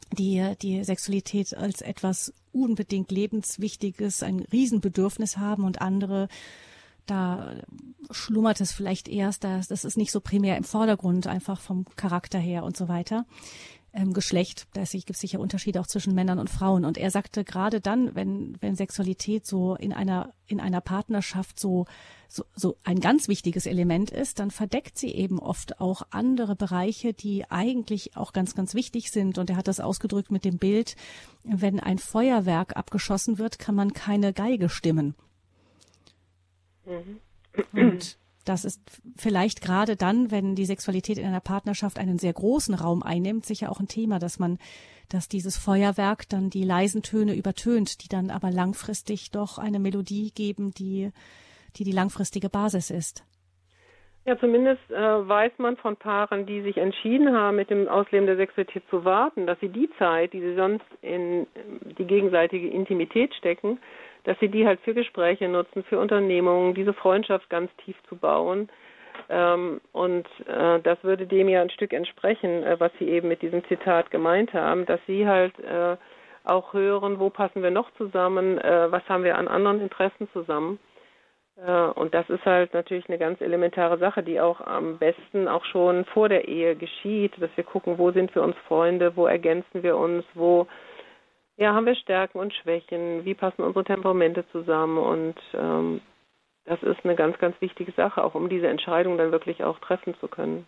die die Sexualität als etwas unbedingt lebenswichtiges, ein Riesenbedürfnis haben und andere, da schlummert es vielleicht erst, das, das ist nicht so primär im Vordergrund, einfach vom Charakter her und so weiter. Ähm, Geschlecht, da gibt es sicher Unterschiede auch zwischen Männern und Frauen. Und er sagte, gerade dann, wenn wenn Sexualität so in einer in einer Partnerschaft so so, so ein ganz wichtiges Element ist, dann verdeckt sie eben oft auch andere Bereiche, die eigentlich auch ganz, ganz wichtig sind. Und er hat das ausgedrückt mit dem Bild, wenn ein Feuerwerk abgeschossen wird, kann man keine Geige stimmen. Mhm. Und das ist vielleicht gerade dann, wenn die Sexualität in einer Partnerschaft einen sehr großen Raum einnimmt, sicher auch ein Thema, dass man, dass dieses Feuerwerk dann die leisen Töne übertönt, die dann aber langfristig doch eine Melodie geben, die die, die langfristige Basis ist. Ja, zumindest äh, weiß man von Paaren, die sich entschieden haben, mit dem Ausleben der Sexualität zu warten, dass sie die Zeit, die sie sonst in die gegenseitige Intimität stecken, dass sie die halt für Gespräche nutzen, für Unternehmungen, diese Freundschaft ganz tief zu bauen. Ähm, und äh, das würde dem ja ein Stück entsprechen, äh, was Sie eben mit diesem Zitat gemeint haben, dass Sie halt äh, auch hören, wo passen wir noch zusammen, äh, was haben wir an anderen Interessen zusammen. Äh, und das ist halt natürlich eine ganz elementare Sache, die auch am besten auch schon vor der Ehe geschieht, dass wir gucken, wo sind wir uns Freunde, wo ergänzen wir uns, wo ja, haben wir Stärken und Schwächen, wie passen unsere Temperamente zusammen, und ähm, das ist eine ganz, ganz wichtige Sache, auch um diese Entscheidung dann wirklich auch treffen zu können.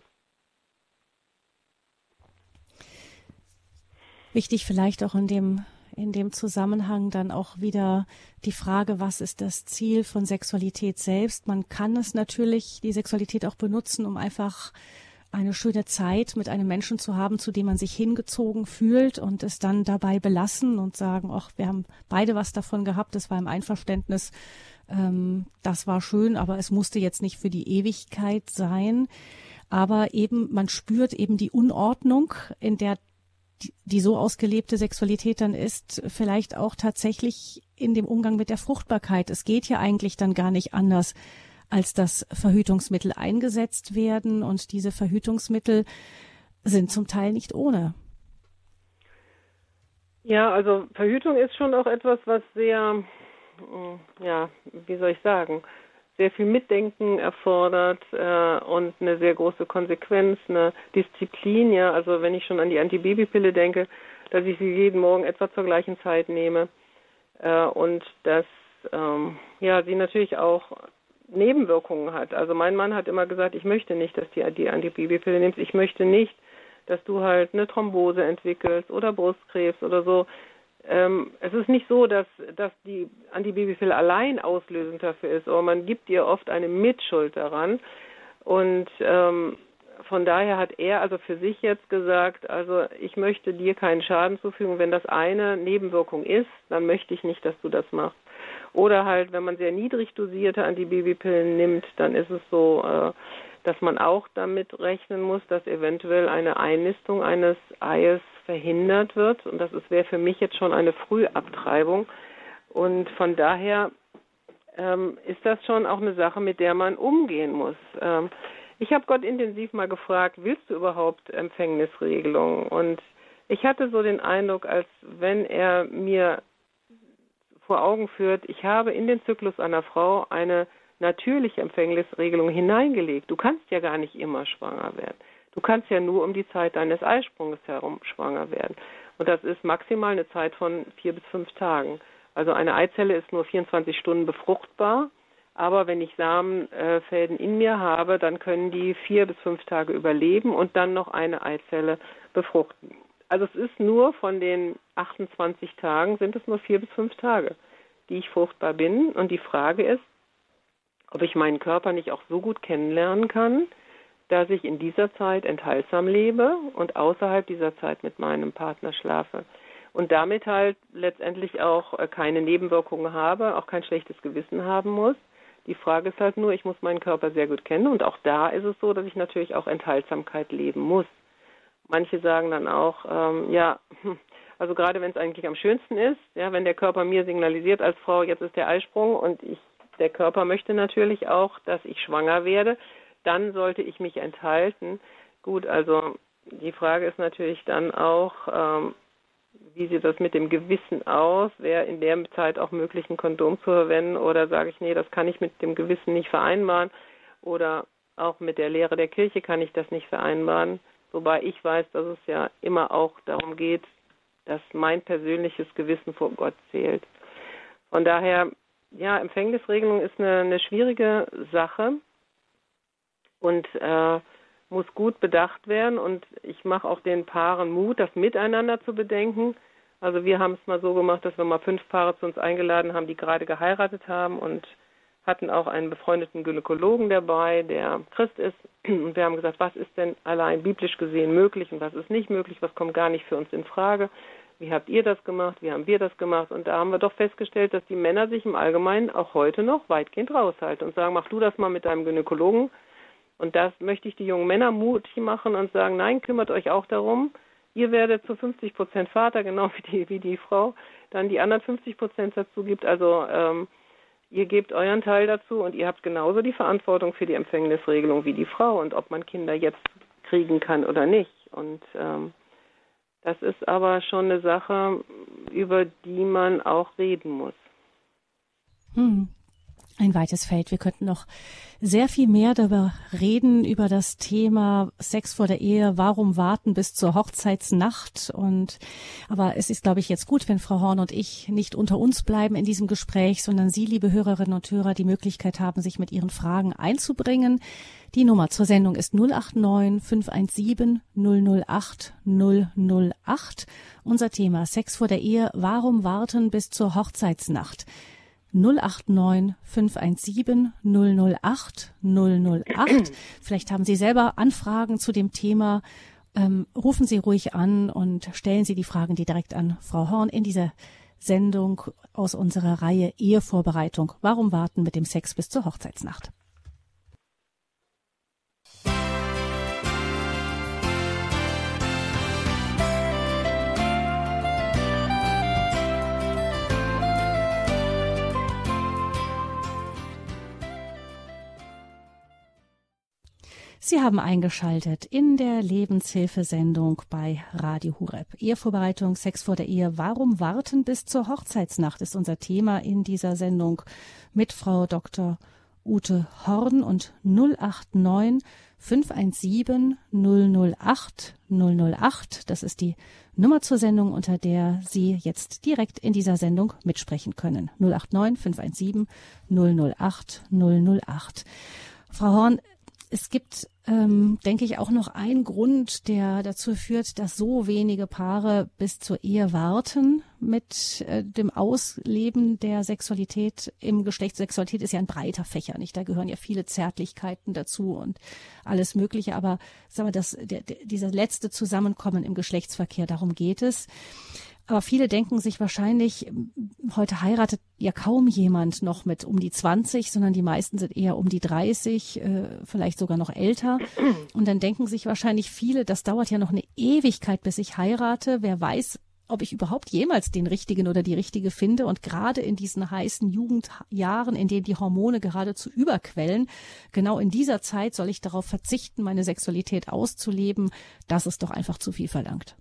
Wichtig vielleicht auch in dem, in dem Zusammenhang dann auch wieder die Frage, was ist das Ziel von Sexualität selbst? Man kann es natürlich, die Sexualität auch benutzen, um einfach eine schöne Zeit mit einem Menschen zu haben, zu dem man sich hingezogen fühlt, und es dann dabei belassen und sagen, ach, wir haben beide was davon gehabt, das war im Einverständnis, ähm, das war schön, aber es musste jetzt nicht für die Ewigkeit sein. Aber eben, man spürt eben die Unordnung, in der die, die so ausgelebte Sexualität dann ist, vielleicht auch tatsächlich in dem Umgang mit der Fruchtbarkeit. Es geht ja eigentlich dann gar nicht anders, als dass Verhütungsmittel eingesetzt werden, und diese Verhütungsmittel sind zum Teil nicht ohne. Ja, also Verhütung ist schon auch etwas, was sehr, ja, wie soll ich sagen, sehr viel Mitdenken erfordert äh, und eine sehr große Konsequenz, eine Disziplin. Ja, also wenn ich schon an die Antibabypille denke, dass ich sie jeden Morgen etwa zur gleichen Zeit nehme äh, und dass ähm, ja, sie natürlich auch Nebenwirkungen hat. Also mein Mann hat immer gesagt, ich möchte nicht, dass du die Antibabypille nimmst. Ich möchte nicht, dass du halt eine Thrombose entwickelst oder Brustkrebs oder so. Ähm, es ist nicht so, dass, dass die Antibabypille allein auslösend dafür ist, aber man gibt ihr oft eine Mitschuld daran. Und ähm, von daher hat er also für sich jetzt gesagt, also ich möchte dir keinen Schaden zufügen. Wenn das eine Nebenwirkung ist, dann möchte ich nicht, dass du das machst. Oder halt, wenn man sehr niedrig dosierte Antibabypillen nimmt, dann ist es so, äh, dass man auch damit rechnen muss, dass eventuell eine Einnistung eines Eies verhindert wird. Und das wäre für mich jetzt schon eine Frühabtreibung. Und von daher ähm, ist das schon auch eine Sache, mit der man umgehen muss. Ähm, ich habe Gott intensiv mal gefragt, willst du überhaupt Empfängnisregelung? Und ich hatte so den Eindruck, als wenn er mir vor Augen führt, ich habe in den Zyklus einer Frau eine natürliche Empfängnisregelung hineingelegt. Du kannst ja gar nicht immer schwanger werden. Du kannst ja nur um die Zeit deines Eisprunges herum schwanger werden. Und das ist maximal eine Zeit von vier bis fünf Tagen. Also eine Eizelle ist nur vierundzwanzig Stunden befruchtbar, aber wenn ich Samenfäden in mir habe, dann können die vier bis fünf Tage überleben und dann noch eine Eizelle befruchten. Also es ist nur von den achtundzwanzig Tagen, sind es nur vier bis fünf Tage, die ich fruchtbar bin. Und die Frage ist, ob ich meinen Körper nicht auch so gut kennenlernen kann, dass ich in dieser Zeit enthaltsam lebe und außerhalb dieser Zeit mit meinem Partner schlafe. Und damit halt letztendlich auch keine Nebenwirkungen habe, auch kein schlechtes Gewissen haben muss. Die Frage ist halt nur, ich muss meinen Körper sehr gut kennen. Und auch da ist es so, dass ich natürlich auch Enthaltsamkeit leben muss. Manche sagen dann auch, ähm, ja, also gerade wenn es eigentlich am schönsten ist, ja, wenn der Körper mir signalisiert als Frau, jetzt ist der Eisprung und ich, der Körper möchte natürlich auch, dass ich schwanger werde, dann sollte ich mich enthalten. Gut, also die Frage ist natürlich dann auch, ähm, wie sieht das mit dem Gewissen aus? Wäre in der Zeit auch möglich, ein Kondom zu verwenden? Oder sage ich, nee, das kann ich mit dem Gewissen nicht vereinbaren? Oder auch mit der Lehre der Kirche kann ich das nicht vereinbaren? Wobei ich weiß, dass es ja immer auch darum geht, dass mein persönliches Gewissen vor Gott zählt. Von daher, ja, Empfängnisregelung ist eine, eine schwierige Sache und äh, muss gut bedacht werden. Und ich mache auch den Paaren Mut, das miteinander zu bedenken. Also wir haben es mal so gemacht, dass wir mal fünf Paare zu uns eingeladen haben, die gerade geheiratet haben und hatten auch einen befreundeten Gynäkologen dabei, der Christ ist. Und wir haben gesagt, was ist denn allein biblisch gesehen möglich und was ist nicht möglich, was kommt gar nicht für uns in Frage. Wie habt ihr das gemacht? Wie haben wir das gemacht? Und da haben wir doch festgestellt, dass die Männer sich im Allgemeinen auch heute noch weitgehend raushalten und sagen, mach du das mal mit deinem Gynäkologen. Und das möchte ich die jungen Männer mutig machen und sagen, nein, kümmert euch auch darum. Ihr werdet zu fünfzig Prozent Vater, genau wie die, wie die Frau dann die anderen fünfzig Prozent dazu gibt. Also ähm, ihr gebt euren Teil dazu und ihr habt genauso die Verantwortung für die Empfängnisregelung wie die Frau und ob man Kinder jetzt kriegen kann oder nicht. Und ähm, das ist aber schon eine Sache, über die man auch reden muss. Hm. Ein weites Feld. Wir könnten noch sehr viel mehr darüber reden, über das Thema Sex vor der Ehe. Warum warten bis zur Hochzeitsnacht? Und, aber es ist, glaube ich, jetzt gut, wenn Frau Horn und ich nicht unter uns bleiben in diesem Gespräch, sondern Sie, liebe Hörerinnen und Hörer, die Möglichkeit haben, sich mit Ihren Fragen einzubringen. Die Nummer zur Sendung ist null acht neun fünf eins sieben null null acht null null acht. Unser Thema Sex vor der Ehe. Warum warten bis zur Hochzeitsnacht? null acht neun fünf eins sieben null null acht null null acht. Vielleicht haben Sie selber Anfragen zu dem Thema. Ähm, rufen Sie ruhig an und stellen Sie die Fragen direkt an Frau Horn in dieser Sendung aus unserer Reihe Ehevorbereitung. Warum warten mit dem Sex bis zur Hochzeitsnacht? Sie haben eingeschaltet in der Lebenshilfesendung bei Radio Horeb. Ehevorbereitung, Sex vor der Ehe. Warum warten bis zur Hochzeitsnacht ist unser Thema in dieser Sendung mit Frau Doktor Ute Horn und null acht neun fünf eins sieben null null acht null null acht. Das ist die Nummer zur Sendung, unter der Sie jetzt direkt in dieser Sendung mitsprechen können. null acht neun fünf eins sieben null null acht null null acht. Frau Horn, es gibt, ähm, denke ich, auch noch einen Grund, der dazu führt, dass so wenige Paare bis zur Ehe warten mit äh, dem Ausleben der Sexualität im Geschlecht. Sexualität ist ja ein breiter Fächer, nicht? Da gehören ja viele Zärtlichkeiten dazu und alles Mögliche. Aber sagen wir, das, der, der, dieser letzte Zusammenkommen im Geschlechtsverkehr, darum geht es. Aber viele denken sich wahrscheinlich, heute heiratet ja kaum jemand noch mit um die zwanzig, sondern die meisten sind eher um die dreißig, äh, vielleicht sogar noch älter. Und dann denken sich wahrscheinlich viele, das dauert ja noch eine Ewigkeit, bis ich heirate. Wer weiß, ob ich überhaupt jemals den Richtigen oder die Richtige finde. Und gerade in diesen heißen Jugendjahren, in denen die Hormone geradezu überquellen, genau in dieser Zeit soll ich darauf verzichten, meine Sexualität auszuleben. Das ist doch einfach zu viel verlangt.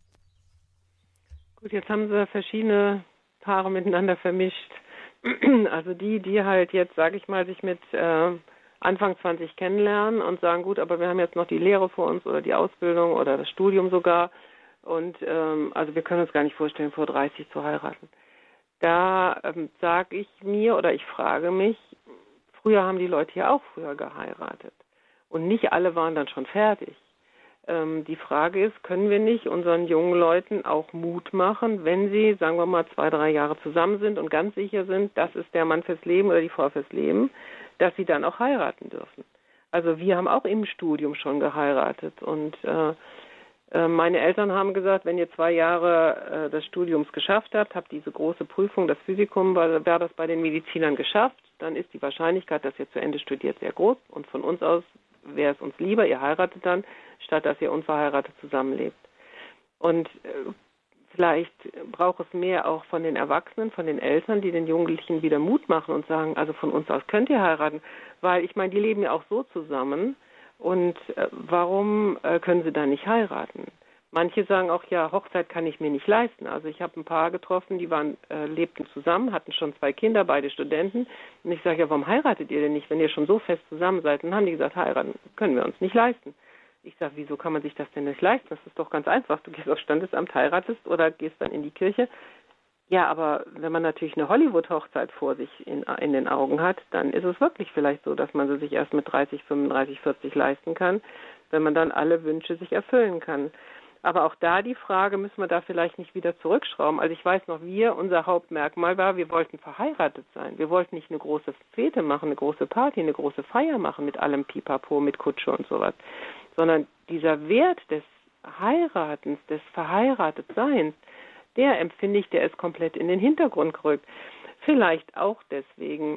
Gut, jetzt haben sie verschiedene Paare miteinander vermischt. Also die, die halt jetzt, sage ich mal, sich mit äh, Anfang zwanzig kennenlernen und sagen, gut, aber wir haben jetzt noch die Lehre vor uns oder die Ausbildung oder das Studium sogar. Und ähm, also wir können uns gar nicht vorstellen, vor dreißig zu heiraten. Da ähm, sage ich mir oder ich frage mich, früher haben die Leute ja auch früher geheiratet. Und nicht alle waren dann schon fertig. Die Frage ist, können wir nicht unseren jungen Leuten auch Mut machen, wenn sie, sagen wir mal, zwei, drei Jahre zusammen sind und ganz sicher sind, das ist der Mann fürs Leben oder die Frau fürs Leben, dass sie dann auch heiraten dürfen. Also wir haben auch im Studium schon geheiratet und äh, meine Eltern haben gesagt, wenn ihr zwei Jahre äh, des Studiums geschafft habt, habt diese große Prüfung, das Physikum, wäre wär das bei den Medizinern geschafft, dann ist die Wahrscheinlichkeit, dass ihr zu Ende studiert, sehr groß und von uns aus wäre es uns lieber, ihr heiratet dann, statt dass ihr unverheiratet zusammenlebt. Und äh, vielleicht braucht es mehr auch von den Erwachsenen, von den Eltern, die den Jugendlichen wieder Mut machen und sagen, also von uns aus könnt ihr heiraten, weil ich meine, die leben ja auch so zusammen und äh, warum äh, können sie da nicht heiraten? Manche sagen auch, ja, Hochzeit kann ich mir nicht leisten. Also ich habe ein Paar getroffen, die waren, äh, lebten zusammen, hatten schon zwei Kinder, beide Studenten. Und ich sage, ja, warum heiratet ihr denn nicht, wenn ihr schon so fest zusammen seid? Und dann haben die gesagt, heiraten können wir uns nicht leisten. Ich sage, wieso kann man sich das denn nicht leisten? Das ist doch ganz einfach. Du gehst aufs Standesamt, heiratest oder gehst dann in die Kirche. Ja, aber wenn man natürlich eine Hollywood-Hochzeit vor sich in, in den Augen hat, dann ist es wirklich vielleicht so, dass man sie sich erst mit dreißig, fünfunddreißig, vierzig leisten kann, wenn man dann alle Wünsche sich erfüllen kann. Aber auch da die Frage, müssen wir da vielleicht nicht wieder zurückschrauben? Also ich weiß noch, wir, unser Hauptmerkmal war, wir wollten verheiratet sein. Wir wollten nicht eine große Fete machen, eine große Party, eine große Feier machen mit allem Pipapo, mit Kutsche und sowas. Sondern dieser Wert des Heiratens, des Verheiratetseins, der empfinde ich, der ist komplett in den Hintergrund gerückt. Vielleicht auch deswegen,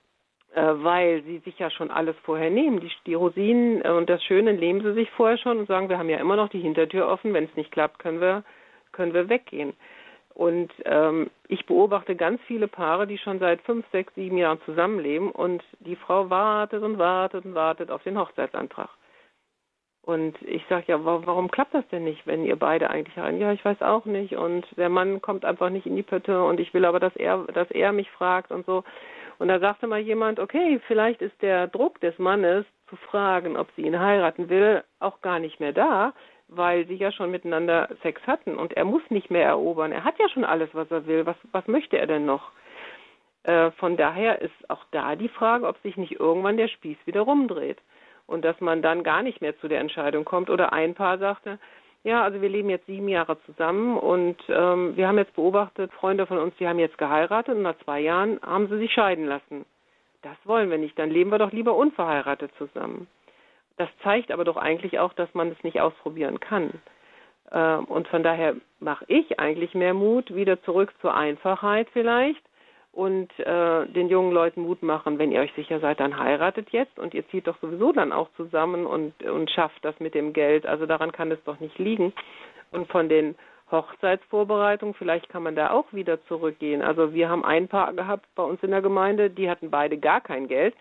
weil sie sich ja schon alles vorher nehmen. Die, die Rosinen und das Schöne nehmen sie sich vorher schon und sagen, wir haben ja immer noch die Hintertür offen, wenn es nicht klappt, können wir, können wir weggehen. Und ähm, ich beobachte ganz viele Paare, die schon seit fünf, sechs, sieben Jahren zusammenleben und die Frau wartet und wartet und wartet auf den Hochzeitsantrag. Und ich sage, ja, warum klappt das denn nicht, wenn ihr beide eigentlich rein? Ja, ich weiß auch nicht und der Mann kommt einfach nicht in die Pötte und ich will aber, dass er, dass er mich fragt und so. Und da sagte mal jemand, okay, vielleicht ist der Druck des Mannes zu fragen, ob sie ihn heiraten will, auch gar nicht mehr da, weil sie ja schon miteinander Sex hatten und er muss nicht mehr erobern. Er hat ja schon alles, was er will. Was, was möchte er denn noch? Äh, von daher ist auch da die Frage, ob sich nicht irgendwann der Spieß wieder rumdreht und dass man dann gar nicht mehr zu der Entscheidung kommt. Oder ein Paar sagte, ja, also wir leben jetzt sieben Jahre zusammen und ähm, wir haben jetzt beobachtet, Freunde von uns, die haben jetzt geheiratet und nach zwei Jahren haben sie sich scheiden lassen. Das wollen wir nicht, dann leben wir doch lieber unverheiratet zusammen. Das zeigt aber doch eigentlich auch, dass man es nicht ausprobieren kann. Ähm, und von daher mache ich eigentlich mehr Mut, wieder zurück zur Einfachheit vielleicht und äh, den jungen Leuten Mut machen, wenn ihr euch sicher seid, dann heiratet jetzt und ihr zieht doch sowieso dann auch zusammen und, und schafft das mit dem Geld. Also daran kann es doch nicht liegen. Und von den Hochzeitsvorbereitungen, vielleicht kann man da auch wieder zurückgehen. Also wir haben ein Paar gehabt bei uns in der Gemeinde, die hatten beide gar kein Geld.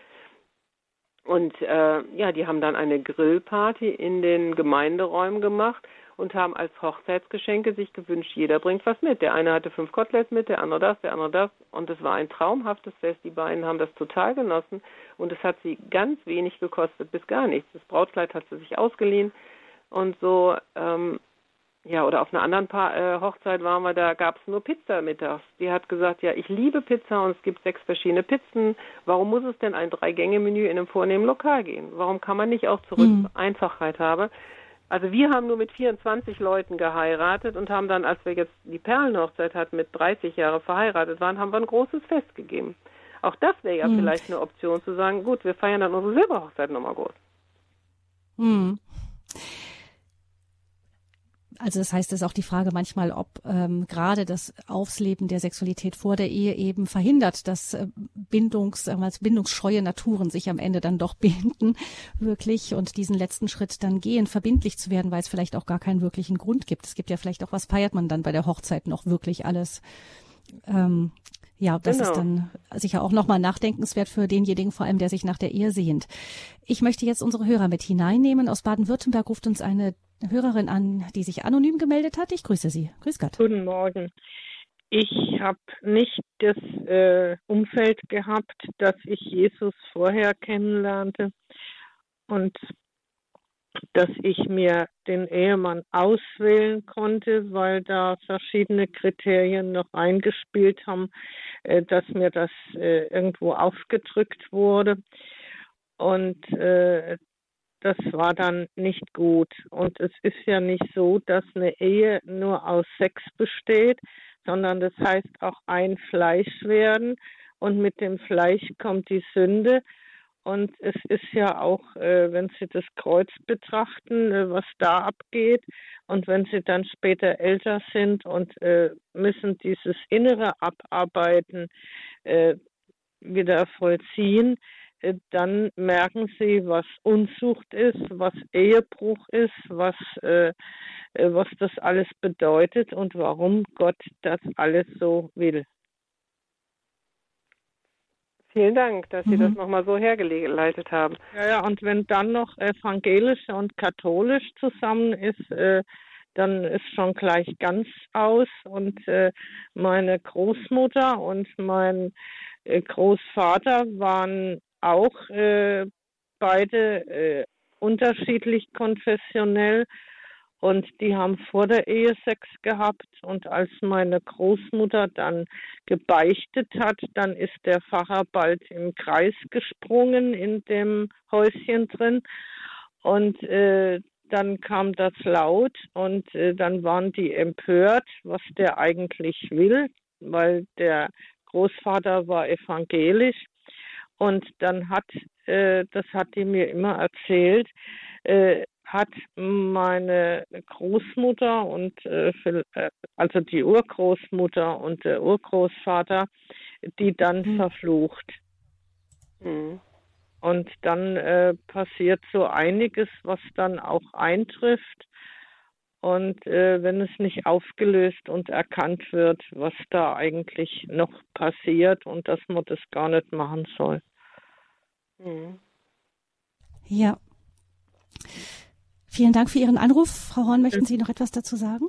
Und äh, ja, die haben dann eine Grillparty in den Gemeinderäumen gemacht und haben als Hochzeitsgeschenke sich gewünscht, jeder bringt was mit. Der eine hatte fünf Koteletts mit, der andere das, der andere das. Und es war ein traumhaftes Fest. Die beiden haben das total genossen. Und es hat sie ganz wenig gekostet, bis gar nichts. Das Brautkleid hat sie sich ausgeliehen. Und so, ähm, ja, oder auf einer anderen pa- äh, Hochzeit waren wir, da gab es nur Pizza mittags. Die hat gesagt, ja, ich liebe Pizza und es gibt sechs verschiedene Pizzen. Warum muss es denn ein Drei-Gänge-Menü in einem vornehmen Lokal gehen? Warum kann man nicht auch zurück hm. zur Einfachheit haben? Also wir haben nur mit vierundzwanzig Leuten geheiratet und haben dann, als wir jetzt die Perlenhochzeit hatten, mit dreißig Jahren verheiratet waren, haben wir ein großes Fest gegeben. Auch das wäre ja hm. vielleicht eine Option zu sagen, gut, wir feiern dann unsere Silberhochzeit nochmal groß. Hm. Also das heißt, es ist auch die Frage manchmal, ob ähm, gerade das Ausleben der Sexualität vor der Ehe eben verhindert, dass äh, Bindungs, äh, bindungsscheue Naturen sich am Ende dann doch binden, wirklich, und diesen letzten Schritt dann gehen, verbindlich zu werden, weil es vielleicht auch gar keinen wirklichen Grund gibt. Es gibt ja vielleicht auch, was feiert man dann bei der Hochzeit noch wirklich alles? Ähm, Ja, das genau. ist dann sicher auch nochmal nachdenkenswert für denjenigen, vor allem der sich nach der Ehe sehnt. Ich möchte jetzt unsere Hörer mit hineinnehmen. Aus Baden-Württemberg ruft uns eine Hörerin an, die sich anonym gemeldet hat. Ich grüße Sie. Grüß Gott. Guten Morgen. Ich habe nicht das äh, Umfeld gehabt, dass ich Jesus vorher kennenlernte und dass ich mir den Ehemann auswählen konnte, weil da verschiedene Kriterien noch eingespielt haben, äh, dass mir das äh, irgendwo aufgedrückt wurde. Und äh, das war dann nicht gut. Und es ist ja nicht so, dass eine Ehe nur aus Sex besteht, sondern das heißt auch ein Fleisch werden. Und mit dem Fleisch kommt die Sünde. Und es ist ja auch, äh, wenn Sie das Kreuz betrachten, äh, was da abgeht. Und wenn Sie dann später älter sind und äh, müssen dieses Innere abarbeiten, äh, wieder vollziehen, äh, dann merken Sie, was Unzucht ist, was Ehebruch ist, was, äh, äh, was das alles bedeutet und warum Gott das alles so will. Vielen Dank, dass Sie mhm. das nochmal so hergeleitet haben. Ja, ja, und wenn dann noch evangelisch und katholisch zusammen ist, äh, dann ist schon gleich ganz aus. Und äh, meine Großmutter und mein äh, Großvater waren auch äh, beide äh, unterschiedlich konfessionell. Und die haben vor der Ehe Sex gehabt. Und als meine Großmutter dann gebeichtet hat, dann ist der Pfarrer bald im Kreis gesprungen in dem Häuschen drin. Und äh, dann kam das laut und äh, dann waren die empört, was der eigentlich will, weil der Großvater war evangelisch. Und dann hat, äh, das hat die mir immer erzählt, äh, hat meine Großmutter und äh, also die Urgroßmutter und der Urgroßvater die dann mhm. verflucht. Mhm. Und dann äh, passiert so einiges, was dann auch eintrifft. Und äh, wenn es nicht aufgelöst und erkannt wird, was da eigentlich noch passiert und dass man das gar nicht machen soll. Mhm. Ja. Vielen Dank für Ihren Anruf. Frau Horn, möchten Sie noch etwas dazu sagen?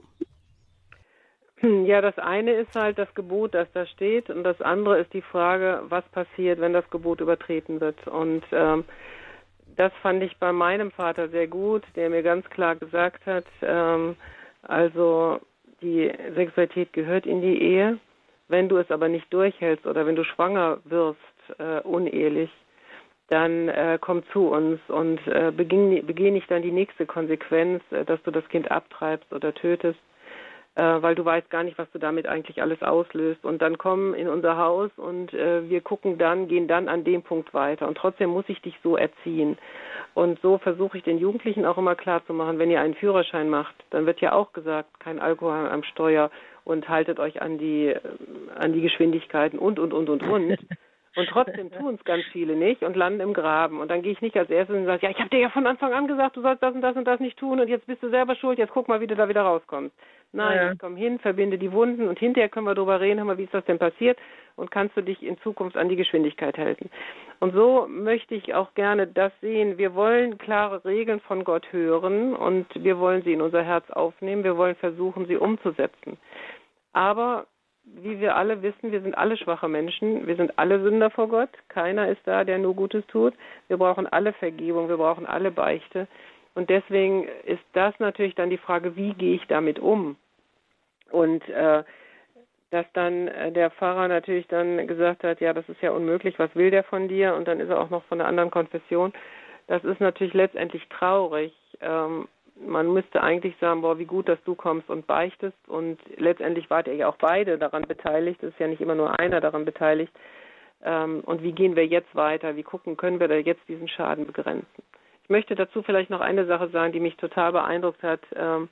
Ja, das eine ist halt das Gebot, das da steht, und das andere ist die Frage, was passiert, wenn das Gebot übertreten wird. Und ähm, das fand ich bei meinem Vater sehr gut, der mir ganz klar gesagt hat, ähm, also die Sexualität gehört in die Ehe. Wenn du es aber nicht durchhältst oder wenn du schwanger wirst, äh, unehelich, dann äh, komm zu uns und äh, begeh, begeh nicht dann die nächste Konsequenz, äh, dass du das Kind abtreibst oder tötest, äh, weil du weißt gar nicht, was du damit eigentlich alles auslöst. Und dann komm in unser Haus und äh, wir gucken dann, gehen dann an dem Punkt weiter. Und trotzdem muss ich dich so erziehen. Und so versuche ich den Jugendlichen auch immer klarzumachen, wenn ihr einen Führerschein macht, dann wird ja auch gesagt, kein Alkohol am Steuer und haltet euch an die, an die Geschwindigkeiten und, und, und, und, und. Und trotzdem tun es ganz viele nicht und landen im Graben. Und dann gehe ich nicht als erstes und sage, ja, ich habe dir ja von Anfang an gesagt, du sollst das und das und das nicht tun und jetzt bist du selber schuld, jetzt guck mal, wie du da wieder rauskommst. Nein, ja. Ich komm hin, verbinde die Wunden und hinterher können wir darüber reden, hör mal, wie ist das denn passiert und kannst du dich in Zukunft an die Geschwindigkeit halten. Und so möchte ich auch gerne das sehen. Wir wollen klare Regeln von Gott hören und wir wollen sie in unser Herz aufnehmen. Wir wollen versuchen, sie umzusetzen. Aber wie wir alle wissen, wir sind alle schwache Menschen, wir sind alle Sünder vor Gott, keiner ist da, der nur Gutes tut. Wir brauchen alle Vergebung, wir brauchen alle Beichte. Und deswegen ist das natürlich dann die Frage, wie gehe ich damit um? Und äh, dass dann äh, der Pfarrer natürlich dann gesagt hat, ja, das ist ja unmöglich, was will der von dir? Und dann ist er auch noch von einer anderen Konfession. Das ist natürlich letztendlich traurig. Ähm, Man müsste eigentlich sagen, boah, wie gut, dass du kommst und beichtest. Und letztendlich wart ihr ja auch beide daran beteiligt. Es ist ja nicht immer nur einer daran beteiligt. Und wie gehen wir jetzt weiter? Wie gucken, können wir da jetzt diesen Schaden begrenzen? Ich möchte dazu vielleicht noch eine Sache sagen, die mich total beeindruckt hat.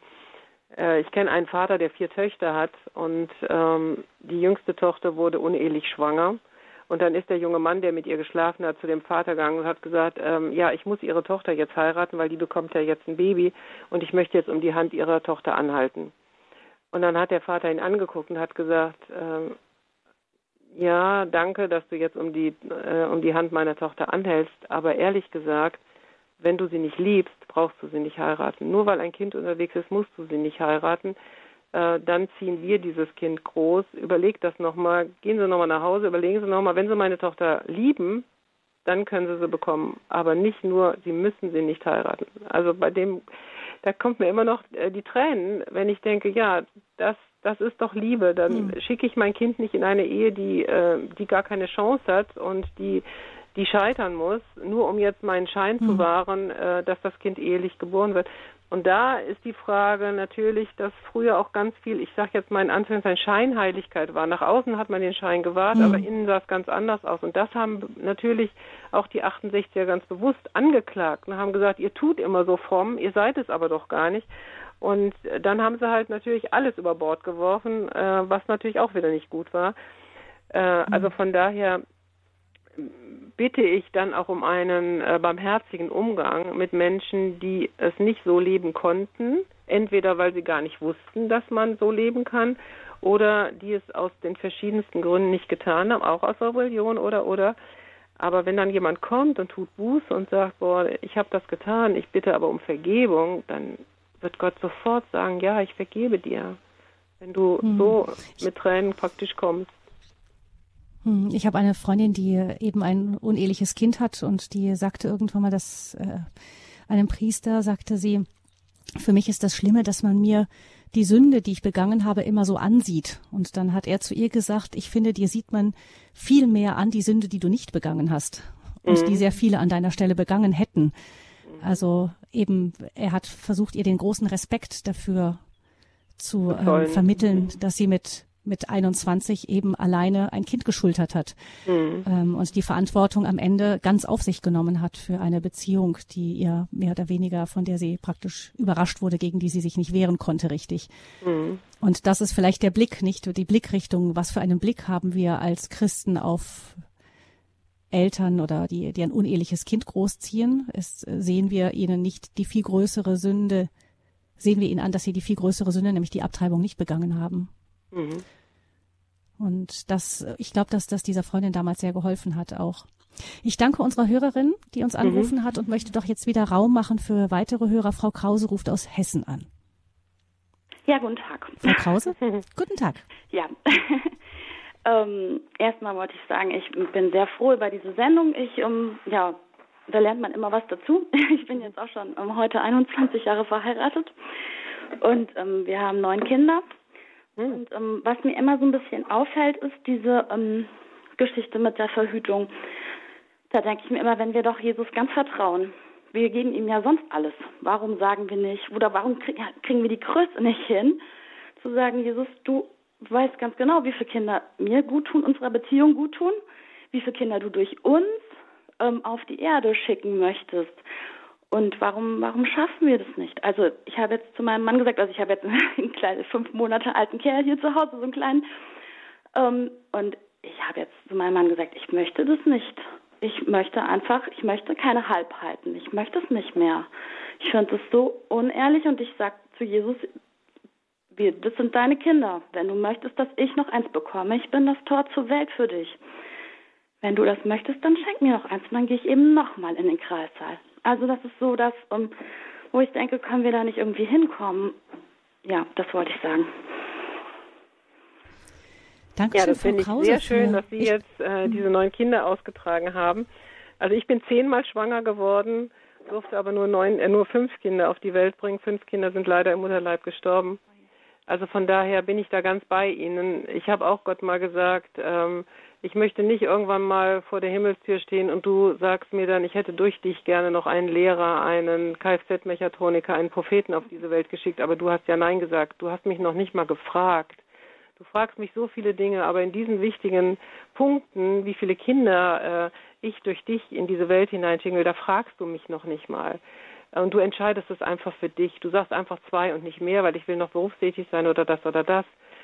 Ich kenne einen Vater, der vier Töchter hat. Und die jüngste Tochter wurde unehelich schwanger. Und dann ist der junge Mann, der mit ihr geschlafen hat, zu dem Vater gegangen und hat gesagt, ähm, ja, ich muss ihre Tochter jetzt heiraten, weil die bekommt ja jetzt ein Baby und ich möchte jetzt um die Hand ihrer Tochter anhalten. Und dann hat der Vater ihn angeguckt und hat gesagt, ähm, ja, danke, dass du jetzt um die, äh, um die Hand meiner Tochter anhältst, aber ehrlich gesagt, wenn du sie nicht liebst, brauchst du sie nicht heiraten. Nur weil ein Kind unterwegs ist, musst du sie nicht heiraten. Dann ziehen wir dieses Kind groß. Überlegt das nochmal, gehen Sie nochmal nach Hause, überlegen Sie nochmal, wenn Sie meine Tochter lieben, dann können Sie sie bekommen. Aber nicht nur, Sie müssen sie nicht heiraten. Also bei dem, da kommt mir immer noch die Tränen, wenn ich denke, ja, das, das ist doch Liebe. Dann hm. schicke ich mein Kind nicht in eine Ehe, die, die gar keine Chance hat und die, die scheitern muss, nur um jetzt meinen Schein hm. zu wahren, dass das Kind ehelich geboren wird. Und da ist die Frage natürlich, dass früher auch ganz viel, ich sage jetzt mal in Anführungszeichen, Scheinheiligkeit war. Nach außen hat man den Schein gewahrt, mhm. aber innen sah es ganz anders aus. Und das haben natürlich auch die achtundsechziger ganz bewusst angeklagt und haben gesagt, ihr tut immer so fromm, ihr seid es aber doch gar nicht. Und dann haben sie halt natürlich alles über Bord geworfen, äh, was natürlich auch wieder nicht gut war. Äh, mhm. Also von daher bitte ich dann auch um einen äh, barmherzigen Umgang mit Menschen, die es nicht so leben konnten, entweder weil sie gar nicht wussten, dass man so leben kann, oder die es aus den verschiedensten Gründen nicht getan haben, auch aus der Religion oder, oder. Aber wenn dann jemand kommt und tut Buße und sagt, boah, ich habe das getan, ich bitte aber um Vergebung, dann wird Gott sofort sagen, ja, ich vergebe dir, wenn du hm. so mit Tränen praktisch kommst. Hm. Ich habe eine Freundin, die eben ein uneheliches Kind hat und die sagte irgendwann mal, dass äh, einem Priester sagte sie, für mich ist das Schlimme, dass man mir die Sünde, die ich begangen habe, immer so ansieht. Und dann hat er zu ihr gesagt, ich finde, dir sieht man viel mehr an die Sünde, die du nicht begangen hast und mhm. die sehr viele an deiner Stelle begangen hätten. Also eben, er hat versucht, ihr den großen Respekt dafür zu ähm, vermitteln, dass sie mit mit einundzwanzig eben alleine ein Kind geschultert hat mhm. ähm, und die Verantwortung am Ende ganz auf sich genommen hat für eine Beziehung, die ihr mehr oder weniger, von der sie praktisch überrascht wurde, gegen die sie sich nicht wehren konnte, richtig. Mhm. Und das ist vielleicht der Blick, nicht die Blickrichtung. Was für einen Blick haben wir als Christen auf Eltern oder die, die ein uneheliches Kind großziehen? Es, sehen wir ihnen nicht die viel größere Sünde, sehen wir ihnen an, dass sie die viel größere Sünde, nämlich die Abtreibung, nicht begangen haben. Mhm. Und das, ich glaube, dass das dieser Freundin damals sehr geholfen hat auch. Ich danke unserer Hörerin, die uns angerufen mhm. hat und möchte doch jetzt wieder Raum machen für weitere Hörer. Frau Krause ruft aus Hessen an. Ja, guten Tag. Frau Krause, guten Tag. Ja, ähm, erstmal wollte ich sagen, ich bin sehr froh über diese Sendung. Ich, ähm, ja, da lernt man immer was dazu. Ich bin jetzt auch schon ähm, heute einundzwanzig Jahre verheiratet und ähm, wir haben neun Kinder. Und ähm, was mir immer so ein bisschen auffällt, ist diese ähm, Geschichte mit der Verhütung. Da denke ich mir immer, wenn wir doch Jesus ganz vertrauen, wir geben ihm ja sonst alles. Warum sagen wir nicht, oder warum krieg, kriegen wir die Größe nicht hin, zu sagen, Jesus, du weißt ganz genau, wie viele Kinder mir gut tun, unserer Beziehung gut tun, wie viele Kinder du durch uns ähm, auf die Erde schicken möchtest. Und warum, warum schaffen wir das nicht? Also ich habe jetzt zu meinem Mann gesagt, also ich habe jetzt einen kleinen, fünf Monate alten Kerl hier zu Hause, so einen kleinen. Ähm, und ich habe jetzt zu meinem Mann gesagt, ich möchte das nicht. Ich möchte einfach, ich möchte keine Halbheiten. Ich möchte es nicht mehr. Ich finde es so unehrlich und ich sage zu Jesus, wir, das sind deine Kinder. Wenn du möchtest, dass ich noch eins bekomme, ich bin das Tor zur Welt für dich. Wenn du das möchtest, dann schenk mir noch eins und dann gehe ich eben nochmal in den Kreissaal. Also das ist so das, um, wo ich denke, können wir da nicht irgendwie hinkommen? Ja, das wollte ich sagen. Dankeschön, ja, das finde ich Krause, sehr schön, dass Sie jetzt äh, diese neun Kinder ausgetragen haben. Also ich bin zehnmal schwanger geworden, durfte aber nur neun, äh, nur fünf Kinder auf die Welt bringen. Fünf Kinder sind leider im Mutterleib gestorben. Also von daher bin ich da ganz bei Ihnen. Ich habe auch Gott mal gesagt, ähm, ich möchte nicht irgendwann mal vor der Himmelstür stehen und du sagst mir dann, ich hätte durch dich gerne noch einen Lehrer, einen Kfz-Mechatroniker, einen Propheten auf diese Welt geschickt, aber du hast ja Nein gesagt. Du hast mich noch nicht mal gefragt. Du fragst mich so viele Dinge, aber in diesen wichtigen Punkten, wie viele Kinder äh, ich durch dich in diese Welt hineinschingle, da fragst du mich noch nicht mal. Und du entscheidest es einfach für dich. Du sagst einfach zwei und nicht mehr, weil ich will noch berufstätig sein oder das oder das.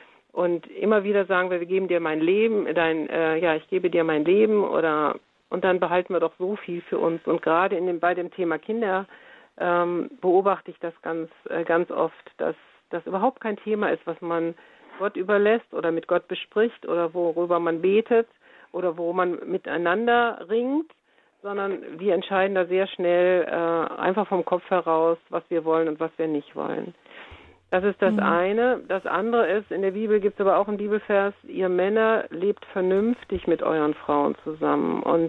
Und immer wieder sagen wir, wir geben dir mein Leben, dein, äh, ja, ich gebe dir mein Leben oder und dann behalten wir doch so viel für uns. Und gerade in dem, bei dem Thema Kinder ähm, beobachte ich das ganz, äh, ganz oft, dass das überhaupt kein Thema ist, was man Gott überlässt oder mit Gott bespricht oder worüber man betet oder wo man miteinander ringt, sondern wir entscheiden da sehr schnell äh, einfach vom Kopf heraus, was wir wollen und was wir nicht wollen. Das ist das mhm. eine. Das andere ist, in der Bibel gibt es aber auch einen Bibelvers, ihr Männer lebt vernünftig mit euren Frauen zusammen. Und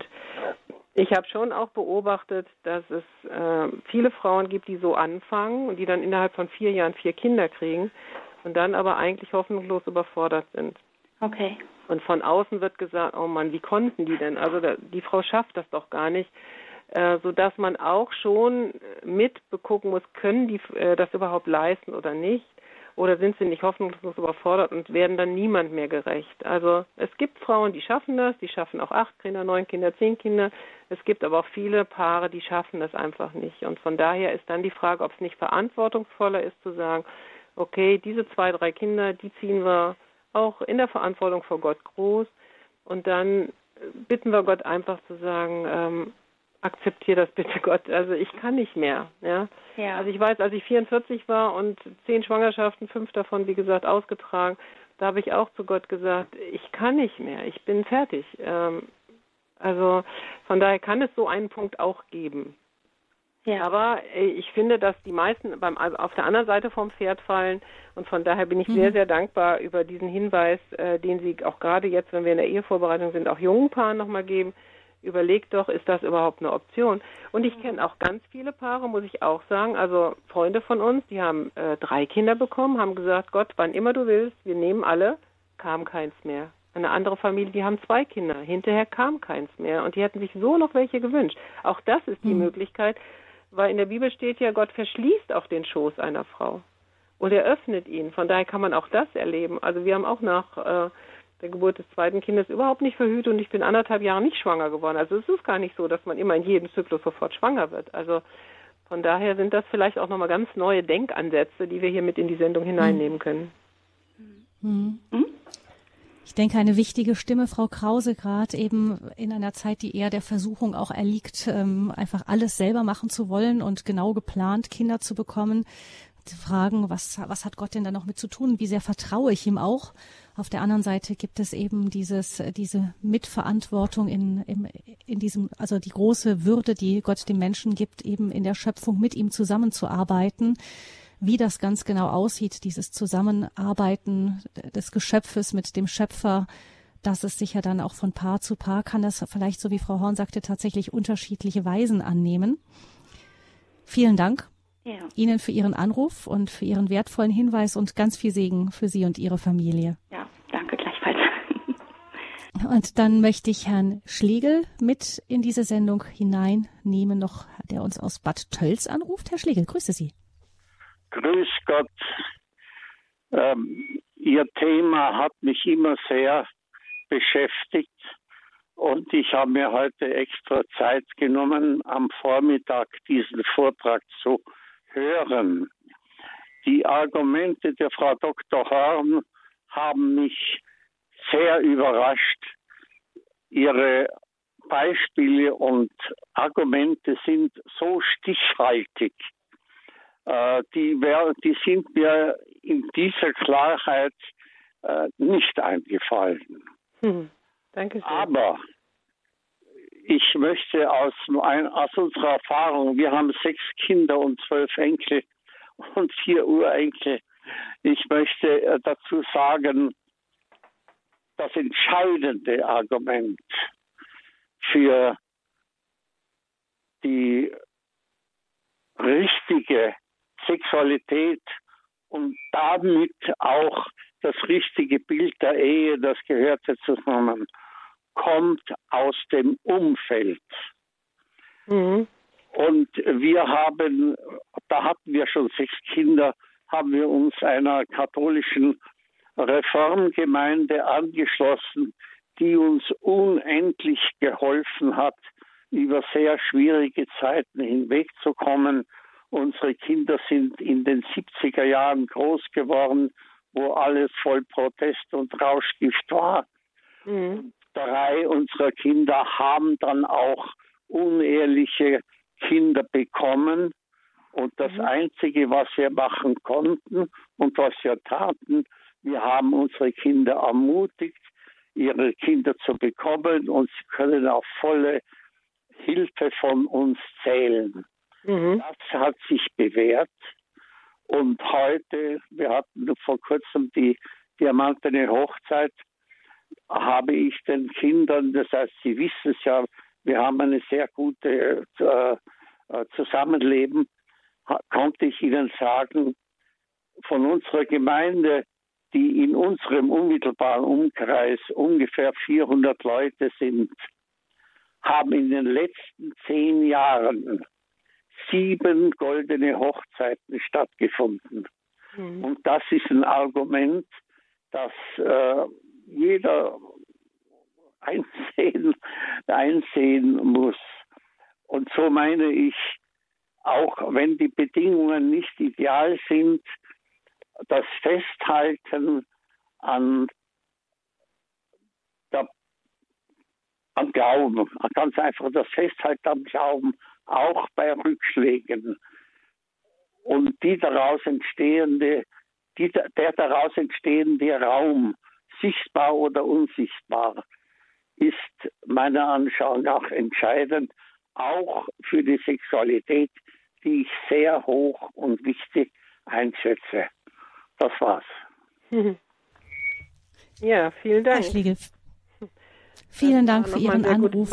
ich habe schon auch beobachtet, dass es äh, viele Frauen gibt, die so anfangen und die dann innerhalb von vier Jahren vier Kinder kriegen und dann aber eigentlich hoffnungslos überfordert sind. Okay. Und von außen wird gesagt, oh Mann, wie konnten die denn? Also da, die Frau schafft das doch gar nicht. Äh, sodass man auch schon mitbegucken muss, können die äh, das überhaupt leisten oder nicht? Oder sind sie nicht hoffnungslos überfordert und werden dann niemand mehr gerecht? Also es gibt Frauen, die schaffen das, die schaffen auch acht Kinder, neun Kinder, zehn Kinder. Es gibt aber auch viele Paare, die schaffen das einfach nicht. Und von daher ist dann die Frage, ob es nicht verantwortungsvoller ist zu sagen, okay, diese zwei, drei Kinder, die ziehen wir auch in der Verantwortung vor Gott groß. Und dann bitten wir Gott einfach zu sagen, ähm, akzeptiere das bitte, Gott. Also ich kann nicht mehr. Ja? Ja. Also ich weiß, als ich vierundvierzig war und zehn Schwangerschaften, fünf davon, wie gesagt, ausgetragen, da habe ich auch zu Gott gesagt, ich kann nicht mehr, ich bin fertig. Ähm, also von daher kann es so einen Punkt auch geben. Ja. Aber äh, ich finde, dass die meisten beim, auf der anderen Seite vom Pferd fallen und von daher bin ich mhm. sehr, sehr dankbar über diesen Hinweis, äh, den Sie auch gerade jetzt, wenn wir in der Ehevorbereitung sind, auch jungen Paaren nochmal geben. Überlegt doch, ist das überhaupt eine Option? Und ich kenne auch ganz viele Paare, muss ich auch sagen, also Freunde von uns, die haben äh, drei Kinder bekommen, haben gesagt, Gott, wann immer du willst, wir nehmen alle, kam keins mehr. Eine andere Familie, die haben zwei Kinder, hinterher kam keins mehr und die hätten sich so noch welche gewünscht. Auch das ist die mhm. Möglichkeit, weil in der Bibel steht ja, Gott verschließt auch den Schoß einer Frau und er öffnet ihn. Von daher kann man auch das erleben. Also wir haben auch nach äh, der Geburt des zweiten Kindes überhaupt nicht verhütet und ich bin anderthalb Jahre nicht schwanger geworden. Also es ist gar nicht so, dass man immer in jedem Zyklus sofort schwanger wird. Also von daher sind das vielleicht auch nochmal ganz neue Denkansätze, die wir hier mit in die Sendung hineinnehmen können. Mhm. Mhm. Ich denke, eine wichtige Stimme, Frau Krause, gerade eben in einer Zeit, die eher der Versuchung auch erliegt, ähm, einfach alles selber machen zu wollen und genau geplant Kinder zu bekommen. Zu fragen, was, was hat Gott denn da noch mit zu tun? Wie sehr vertraue ich ihm auch? Auf der anderen Seite gibt es eben dieses, diese Mitverantwortung in, in, in diesem, also die große Würde, die Gott dem Menschen gibt, eben in der Schöpfung mit ihm zusammenzuarbeiten. Wie das ganz genau aussieht, dieses Zusammenarbeiten des Geschöpfes mit dem Schöpfer, das ist sicher dann auch von Paar zu Paar, kann das vielleicht, so wie Frau Horn sagte, tatsächlich unterschiedliche Weisen annehmen. Vielen Dank ja. Ihnen für Ihren Anruf und für Ihren wertvollen Hinweis und ganz viel Segen für Sie und Ihre Familie. Ja, danke gleichfalls. Und dann möchte ich Herrn Schlegel mit in diese Sendung hineinnehmen, noch, der uns aus Bad Tölz anruft. Herr Schlegel, grüße Sie. Grüß Gott. Ähm, Ihr Thema hat mich immer sehr beschäftigt und ich habe mir heute extra Zeit genommen, am Vormittag diesen Vortrag zu hören. Die Argumente der Frau Doktor Horn haben mich sehr überrascht. Ihre Beispiele und Argumente sind so stichhaltig. Die, wär, die sind mir in dieser Klarheit äh, nicht eingefallen. Hm. Danke sehr. Aber ich möchte aus, aus unserer Erfahrung, wir haben sechs Kinder und zwölf Enkel und vier Urenkel, ich möchte dazu sagen, das entscheidende Argument für die richtige Sexualität und damit auch das richtige Bild der Ehe, das gehörte zusammen, kommt aus dem Umfeld. Mhm. Und wir haben, da hatten wir schon sechs Kinder, haben wir uns einer katholischen Reformgemeinde angeschlossen, die uns unendlich geholfen hat, über sehr schwierige Zeiten hinwegzukommen. Unsere Kinder sind in den siebziger Jahren groß geworden, wo alles voll Protest und Rauschgift war. Mhm. Drei unserer Kinder haben dann auch uneheliche Kinder bekommen. Und das mhm. Einzige, was wir machen konnten und was wir taten, wir haben unsere Kinder ermutigt, ihre Kinder zu bekommen und sie können auf volle Hilfe von uns zählen. Mhm. Das hat sich bewährt. Und heute, wir hatten vor kurzem die diamantene Hochzeit, habe ich den Kindern, das heißt, sie wissen es ja, wir haben eine sehr gute äh, Zusammenleben, ha, konnte ich ihnen sagen, von unserer Gemeinde, die in unserem unmittelbaren Umkreis ungefähr vierhundert Leute sind, haben in den letzten zehn Jahren sieben goldene Hochzeiten stattgefunden. Mhm. Und das ist ein Argument, das äh, jeder einsehen, einsehen muss. Und so meine ich, auch wenn die Bedingungen nicht ideal sind, das Festhalten an, der, am Glauben, ganz einfach das Festhalten am Glauben, auch bei Rückschlägen und die daraus entstehende, die, der daraus entstehende Raum, sichtbar oder unsichtbar, ist meiner Anschauung nach entscheidend, auch für die Sexualität, die ich sehr hoch und wichtig einschätze. Das war's. Ja, vielen Dank. Herr Schlegel, vielen Dank für Ihren Anruf.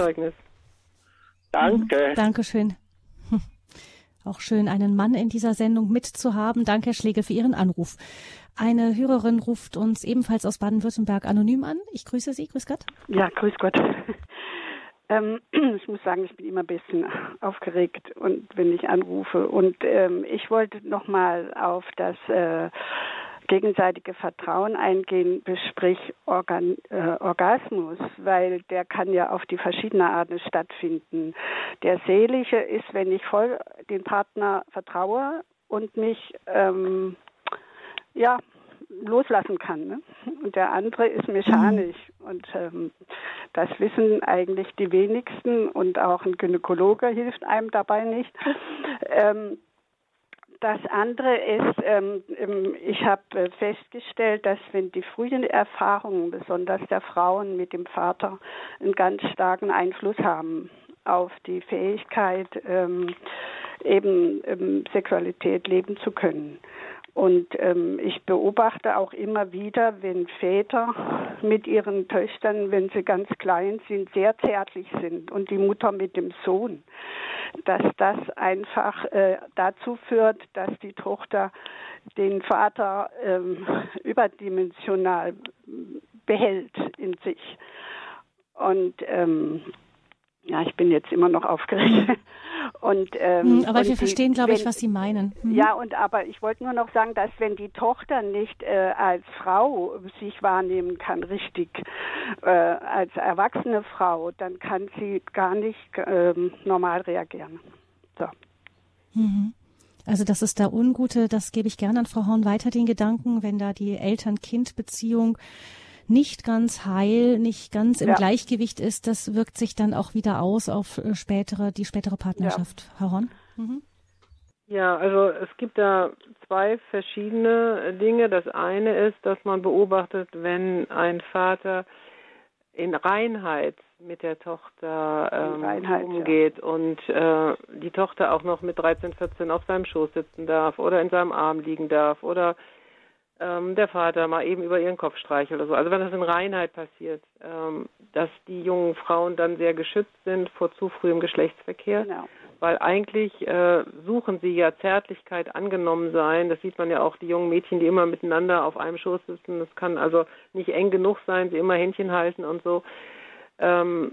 Danke. Mhm, Dankeschön. Auch schön, einen Mann in dieser Sendung mitzuhaben. Danke, Herr Schlegel, für Ihren Anruf. Eine Hörerin ruft uns ebenfalls aus Baden-Württemberg anonym an. Ich grüße Sie. Grüß Gott. Ja, grüß Gott. ähm, ich muss sagen, ich bin immer ein bisschen aufgeregt, und wenn ich anrufe. Und ähm, ich wollte nochmal auf das äh, gegenseitige Vertrauen eingehen, sprich Organ, äh, Orgasmus, weil der kann ja auf die verschiedenen Arten stattfinden. Der seelische ist, wenn ich voll den Partner vertraue und mich ähm, ja loslassen kann. Ne? Und der andere ist mechanisch. Mhm. Und ähm, das wissen eigentlich die wenigsten, und auch ein Gynäkologe hilft einem dabei nicht. Ähm, Das andere ist, ähm, ich habe festgestellt, dass wenn die frühen Erfahrungen, besonders der Frauen mit dem Vater, einen ganz starken Einfluss haben auf die Fähigkeit, ähm, eben ähm, Sexualität leben zu können. Und ähm, ich beobachte auch immer wieder, wenn Väter mit ihren Töchtern, wenn sie ganz klein sind, sehr zärtlich sind, und die Mutter mit dem Sohn, dass das einfach äh, dazu führt, dass die Tochter den Vater ähm, überdimensional behält in sich. Und ähm, ja, ich bin jetzt immer noch aufgeregt. Und, ähm, hm, aber und wir die, verstehen, glaube ich, wenn, was Sie meinen. Mhm. Ja, und aber ich wollte nur noch sagen, dass wenn die Tochter nicht äh, als Frau sich wahrnehmen kann, richtig, äh, als erwachsene Frau, dann kann sie gar nicht äh, normal reagieren. So. Mhm. Also das ist da Ungute, das gebe ich gerne an Frau Horn weiter, den Gedanken, wenn da die Eltern-Kind-Beziehung nicht ganz heil, nicht ganz im ja. Gleichgewicht ist, das wirkt sich dann auch wieder aus auf spätere, die spätere Partnerschaft. Ja. Herr Horn? Mhm. Ja, also es gibt da zwei verschiedene Dinge. Das eine ist, dass man beobachtet, wenn ein Vater in Reinheit mit der Tochter ähm, Reinheit, umgeht ja. und äh, die Tochter auch noch mit dreizehn, vierzehn auf seinem Schoß sitzen darf oder in seinem Arm liegen darf oder ähm, der Vater mal eben über ihren Kopf streichelt oder so. Also wenn das in Reinheit passiert, ähm, dass die jungen Frauen dann sehr geschützt sind vor zu frühem Geschlechtsverkehr, genau. weil eigentlich äh, suchen sie ja Zärtlichkeit, angenommen sein. Das sieht man ja auch, die jungen Mädchen, die immer miteinander auf einem Schoß sitzen. Das kann also nicht eng genug sein, sie immer Händchen halten und so. Ähm,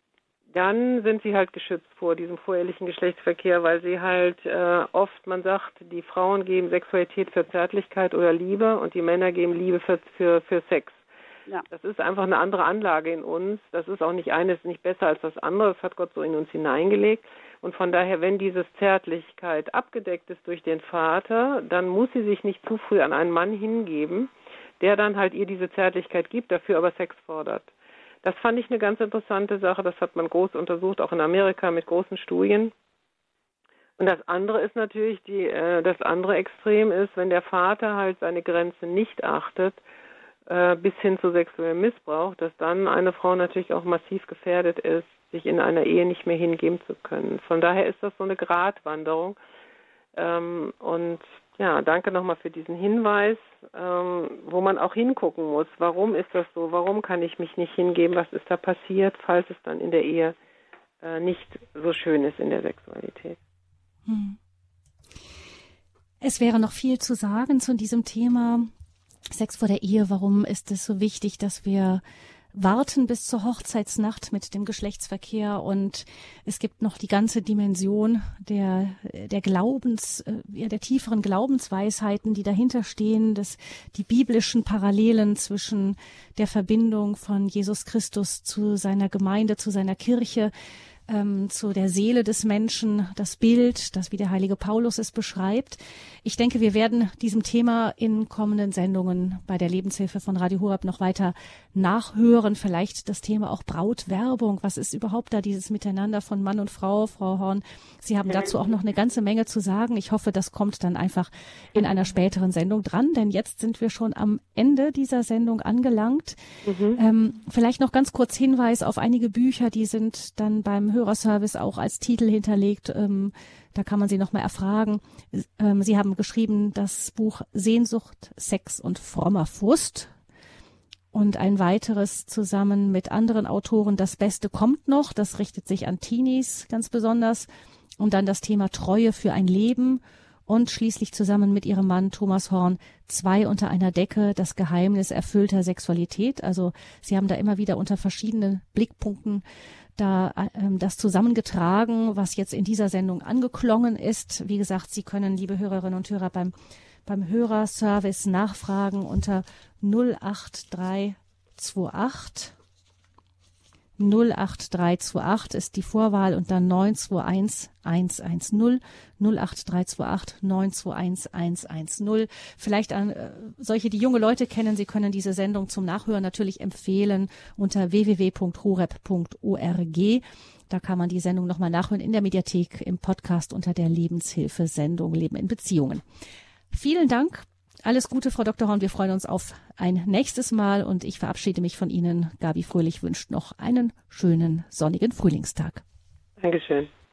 dann sind sie halt geschützt vor diesem vorehelichen Geschlechtsverkehr, weil sie halt äh, oft, man sagt, die Frauen geben Sexualität für Zärtlichkeit oder Liebe und die Männer geben Liebe für, für, für Sex. Ja. Das ist einfach eine andere Anlage in uns. Das ist auch nicht eines nicht besser als das andere. Das hat Gott so in uns hineingelegt. Und von daher, wenn diese Zärtlichkeit abgedeckt ist durch den Vater, dann muss sie sich nicht zu früh an einen Mann hingeben, der dann halt ihr diese Zärtlichkeit gibt, dafür aber Sex fordert. Das fand ich eine ganz interessante Sache. Das hat man groß untersucht, auch in Amerika mit großen Studien. Und das andere ist natürlich, die, äh, das andere Extrem ist, wenn der Vater halt seine Grenzen nicht achtet, äh, bis hin zu sexuellem Missbrauch, dass dann eine Frau natürlich auch massiv gefährdet ist, sich in einer Ehe nicht mehr hingeben zu können. Von daher ist das so eine Gratwanderung. Ähm, und ja, danke nochmal für diesen Hinweis, ähm, wo man auch hingucken muss. Warum ist das so? Warum kann ich mich nicht hingeben? Was ist da passiert, falls es dann in der Ehe äh, nicht so schön ist in der Sexualität? Hm. Es wäre noch viel zu sagen zu diesem Thema Sex vor der Ehe. Warum ist es so wichtig, dass wir warten bis zur Hochzeitsnacht mit dem Geschlechtsverkehr, und es gibt noch die ganze Dimension der der Glaubens, ja, der tieferen Glaubensweisheiten, die dahinter stehen, dass die biblischen Parallelen zwischen der Verbindung von Jesus Christus zu seiner Gemeinde, zu seiner Kirche, ähm, zu der Seele des Menschen, das Bild, das wie der heilige Paulus es beschreibt. Ich denke, wir werden diesem Thema in kommenden Sendungen bei der Lebenshilfe von Radio Horeb noch weiter nachhören. Vielleicht das Thema auch Brautwerbung. Was ist überhaupt da dieses Miteinander von Mann und Frau? Frau Horn, Sie haben dazu auch noch eine ganze Menge zu sagen. Ich hoffe, das kommt dann einfach in einer späteren Sendung dran, denn jetzt sind wir schon am Ende dieser Sendung angelangt. Mhm. Ähm, vielleicht noch ganz kurz Hinweis auf einige Bücher, die sind dann beim Hörerservice auch als Titel hinterlegt. Ähm, da kann man Sie nochmal erfragen. Ähm, Sie haben geschrieben das Buch Sehnsucht, Sex und frommer Frust. Und ein weiteres zusammen mit anderen Autoren, Das Beste kommt noch. Das richtet sich an Teenies ganz besonders. Und dann das Thema Treue für ein Leben. Und schließlich zusammen mit ihrem Mann Thomas Horn Zwei unter einer Decke, das Geheimnis erfüllter Sexualität. Also Sie haben da immer wieder unter verschiedenen Blickpunkten da ähm, das zusammengetragen, was jetzt in dieser Sendung angeklungen ist. Wie gesagt, Sie können, liebe Hörerinnen und Hörer, beim beim Hörerservice nachfragen unter null acht drei zwei acht. null acht drei zwei acht ist die Vorwahl und dann neun zwei eins eins eins null. null acht drei zwei acht neun zwei eins eins eins null. Vielleicht an äh, solche, die junge Leute kennen, Sie können diese Sendung zum Nachhören natürlich empfehlen unter w w w punkt horeb punkt org. Da kann man die Sendung nochmal nachhören in der Mediathek, im Podcast unter der Lebenshilfe-Sendung Leben in Beziehungen. Vielen Dank. Alles Gute, Frau Doktor Horn. Wir freuen uns auf ein nächstes Mal und ich verabschiede mich von Ihnen. Gabi Fröhlich wünscht noch einen schönen sonnigen Frühlingstag. Dankeschön.